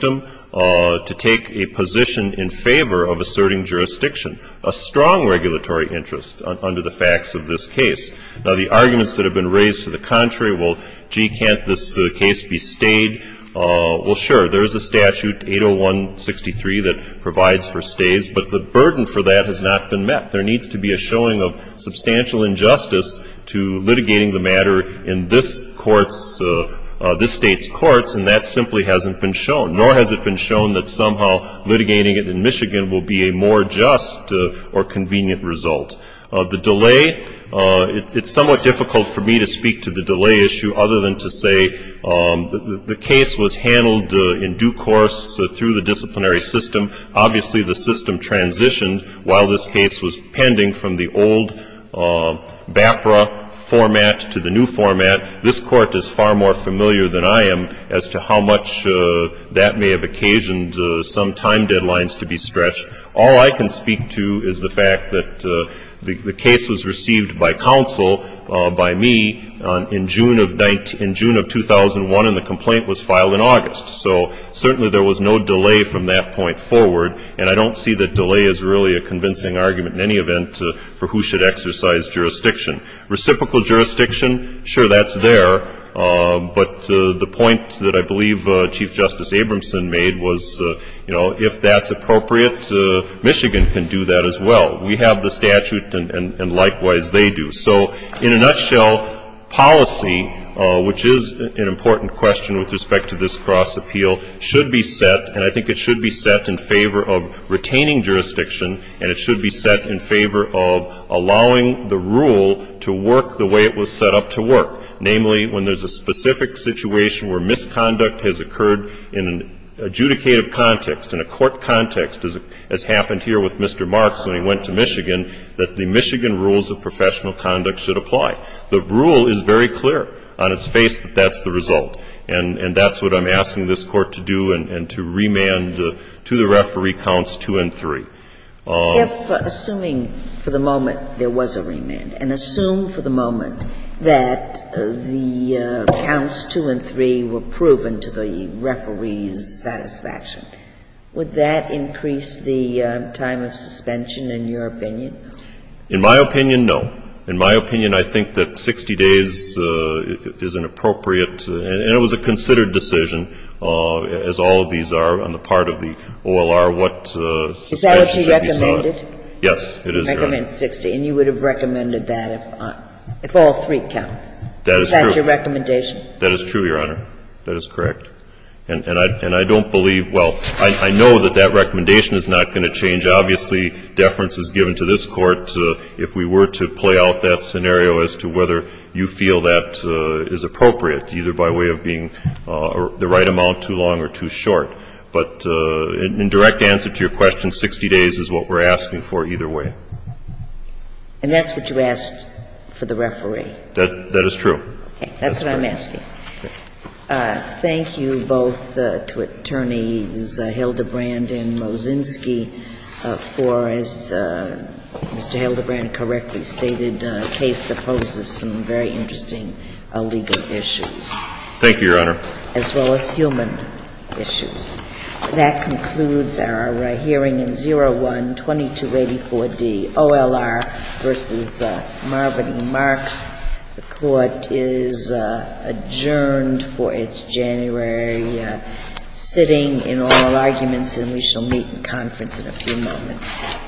Speaker 7: uh, to take a position in favor of asserting jurisdiction, a strong regulatory interest un- under the facts of this case. Now, the arguments that have been raised to the contrary, well, gee, can't this uh, case be stayed? Uh, well, sure, there is a statute, eight oh one sixty-three, that provides for stays, but the burden for that has not been met. There needs to be a showing of substantial injustice to litigating the matter in this court's, uh, uh, this state's courts, and that simply hasn't been shown. Nor has it been shown that somehow litigating it in Michigan will be a more just uh, or convenient result. Uh, the delay, uh, it, it's somewhat difficult for me to speak to the delay issue other than to say um, the, the case was handled uh, in due course uh, through the disciplinary system. Obviously, the system transitioned while this case was pending from the old uh, B A P R A format to the new format. This court is far more familiar than I am as to how much uh, that may have occasioned uh, some time deadlines to be stretched. All I can speak to is the fact that uh, the, the case was received by counsel, uh, by me, on, in June of nineteen, in June of two thousand one, and the complaint was filed in August. So certainly there was no delay from that point forward, and I don't see that delay as really a convincing argument in any event uh, for who should exercise jurisdiction. Reciprocal jurisdiction, sure, that's there. Uh, but uh, the point that I believe uh, Chief Justice Abramson made was, uh, you know, if that's appropriate, uh, Michigan can do that as well. We have the statute, and, and, and likewise they do. So, in a nutshell, policy, uh, which is an important question with respect to this cross appeal, should be set, and I think it should be set in favor of retaining jurisdiction, and it should be set in favor of allowing the rule to work the way it was set up to work. Namely, when there's a specific situation where misconduct has occurred in an adjudicative context, in a court context, as, as happened here with Mister Marks when he went to Michigan, that the Michigan rules of professional conduct should apply. The rule is very clear on its face that that's the result. And, and that's what I'm asking this court to do, and, and to remand uh, to the referee counts two and three. Um,
Speaker 2: if, uh, assuming for the moment there was a remand, and assume for the moment that uh, the uh, counts two and three were proven to the referee's satisfaction, would that increase the uh, time of suspension, in your opinion?
Speaker 7: In my opinion, no. In my opinion, I think that sixty days uh, is an appropriate, uh, and, and it was a considered decision, uh, as all of these are, on the part of the O L R, what uh, suspension should be sought.
Speaker 2: Is that what you recommended?
Speaker 7: Yes, it is.
Speaker 2: Recommend sixty, and you would have recommended that if, uh, if all three counts.
Speaker 7: That is,
Speaker 2: is that
Speaker 7: true.
Speaker 2: your recommendation?
Speaker 7: That is true, Your Honor. That is correct. And, and, I, and I don't believe, well, I, I know that that recommendation is not going to change. Obviously, deference is given to this court uh, if we were to play out that scenario as to whether you feel that uh, is appropriate, either by way of being uh, the right amount too long or too short. But uh, in, in direct answer to your question, sixty days is what we're asking for either way.
Speaker 2: And that's what you asked for the referee?
Speaker 7: That, that is true.
Speaker 2: Okay, that's,
Speaker 7: that's
Speaker 2: what
Speaker 7: correct.
Speaker 2: I'm asking. Uh, thank you both uh, to attorneys uh, Hildebrand and Mosinski uh, for, as uh, Mister Hildebrand correctly stated, uh, a case that poses some very interesting uh, legal issues.
Speaker 7: Thank you, Your Honor.
Speaker 2: As well as human issues. That concludes our uh, hearing in zero one twenty-two eighty-four D, O L R versus uh, Marvin E. Marks. The court is uh, adjourned for its January uh, sitting in oral arguments, and we shall meet in conference in a few moments.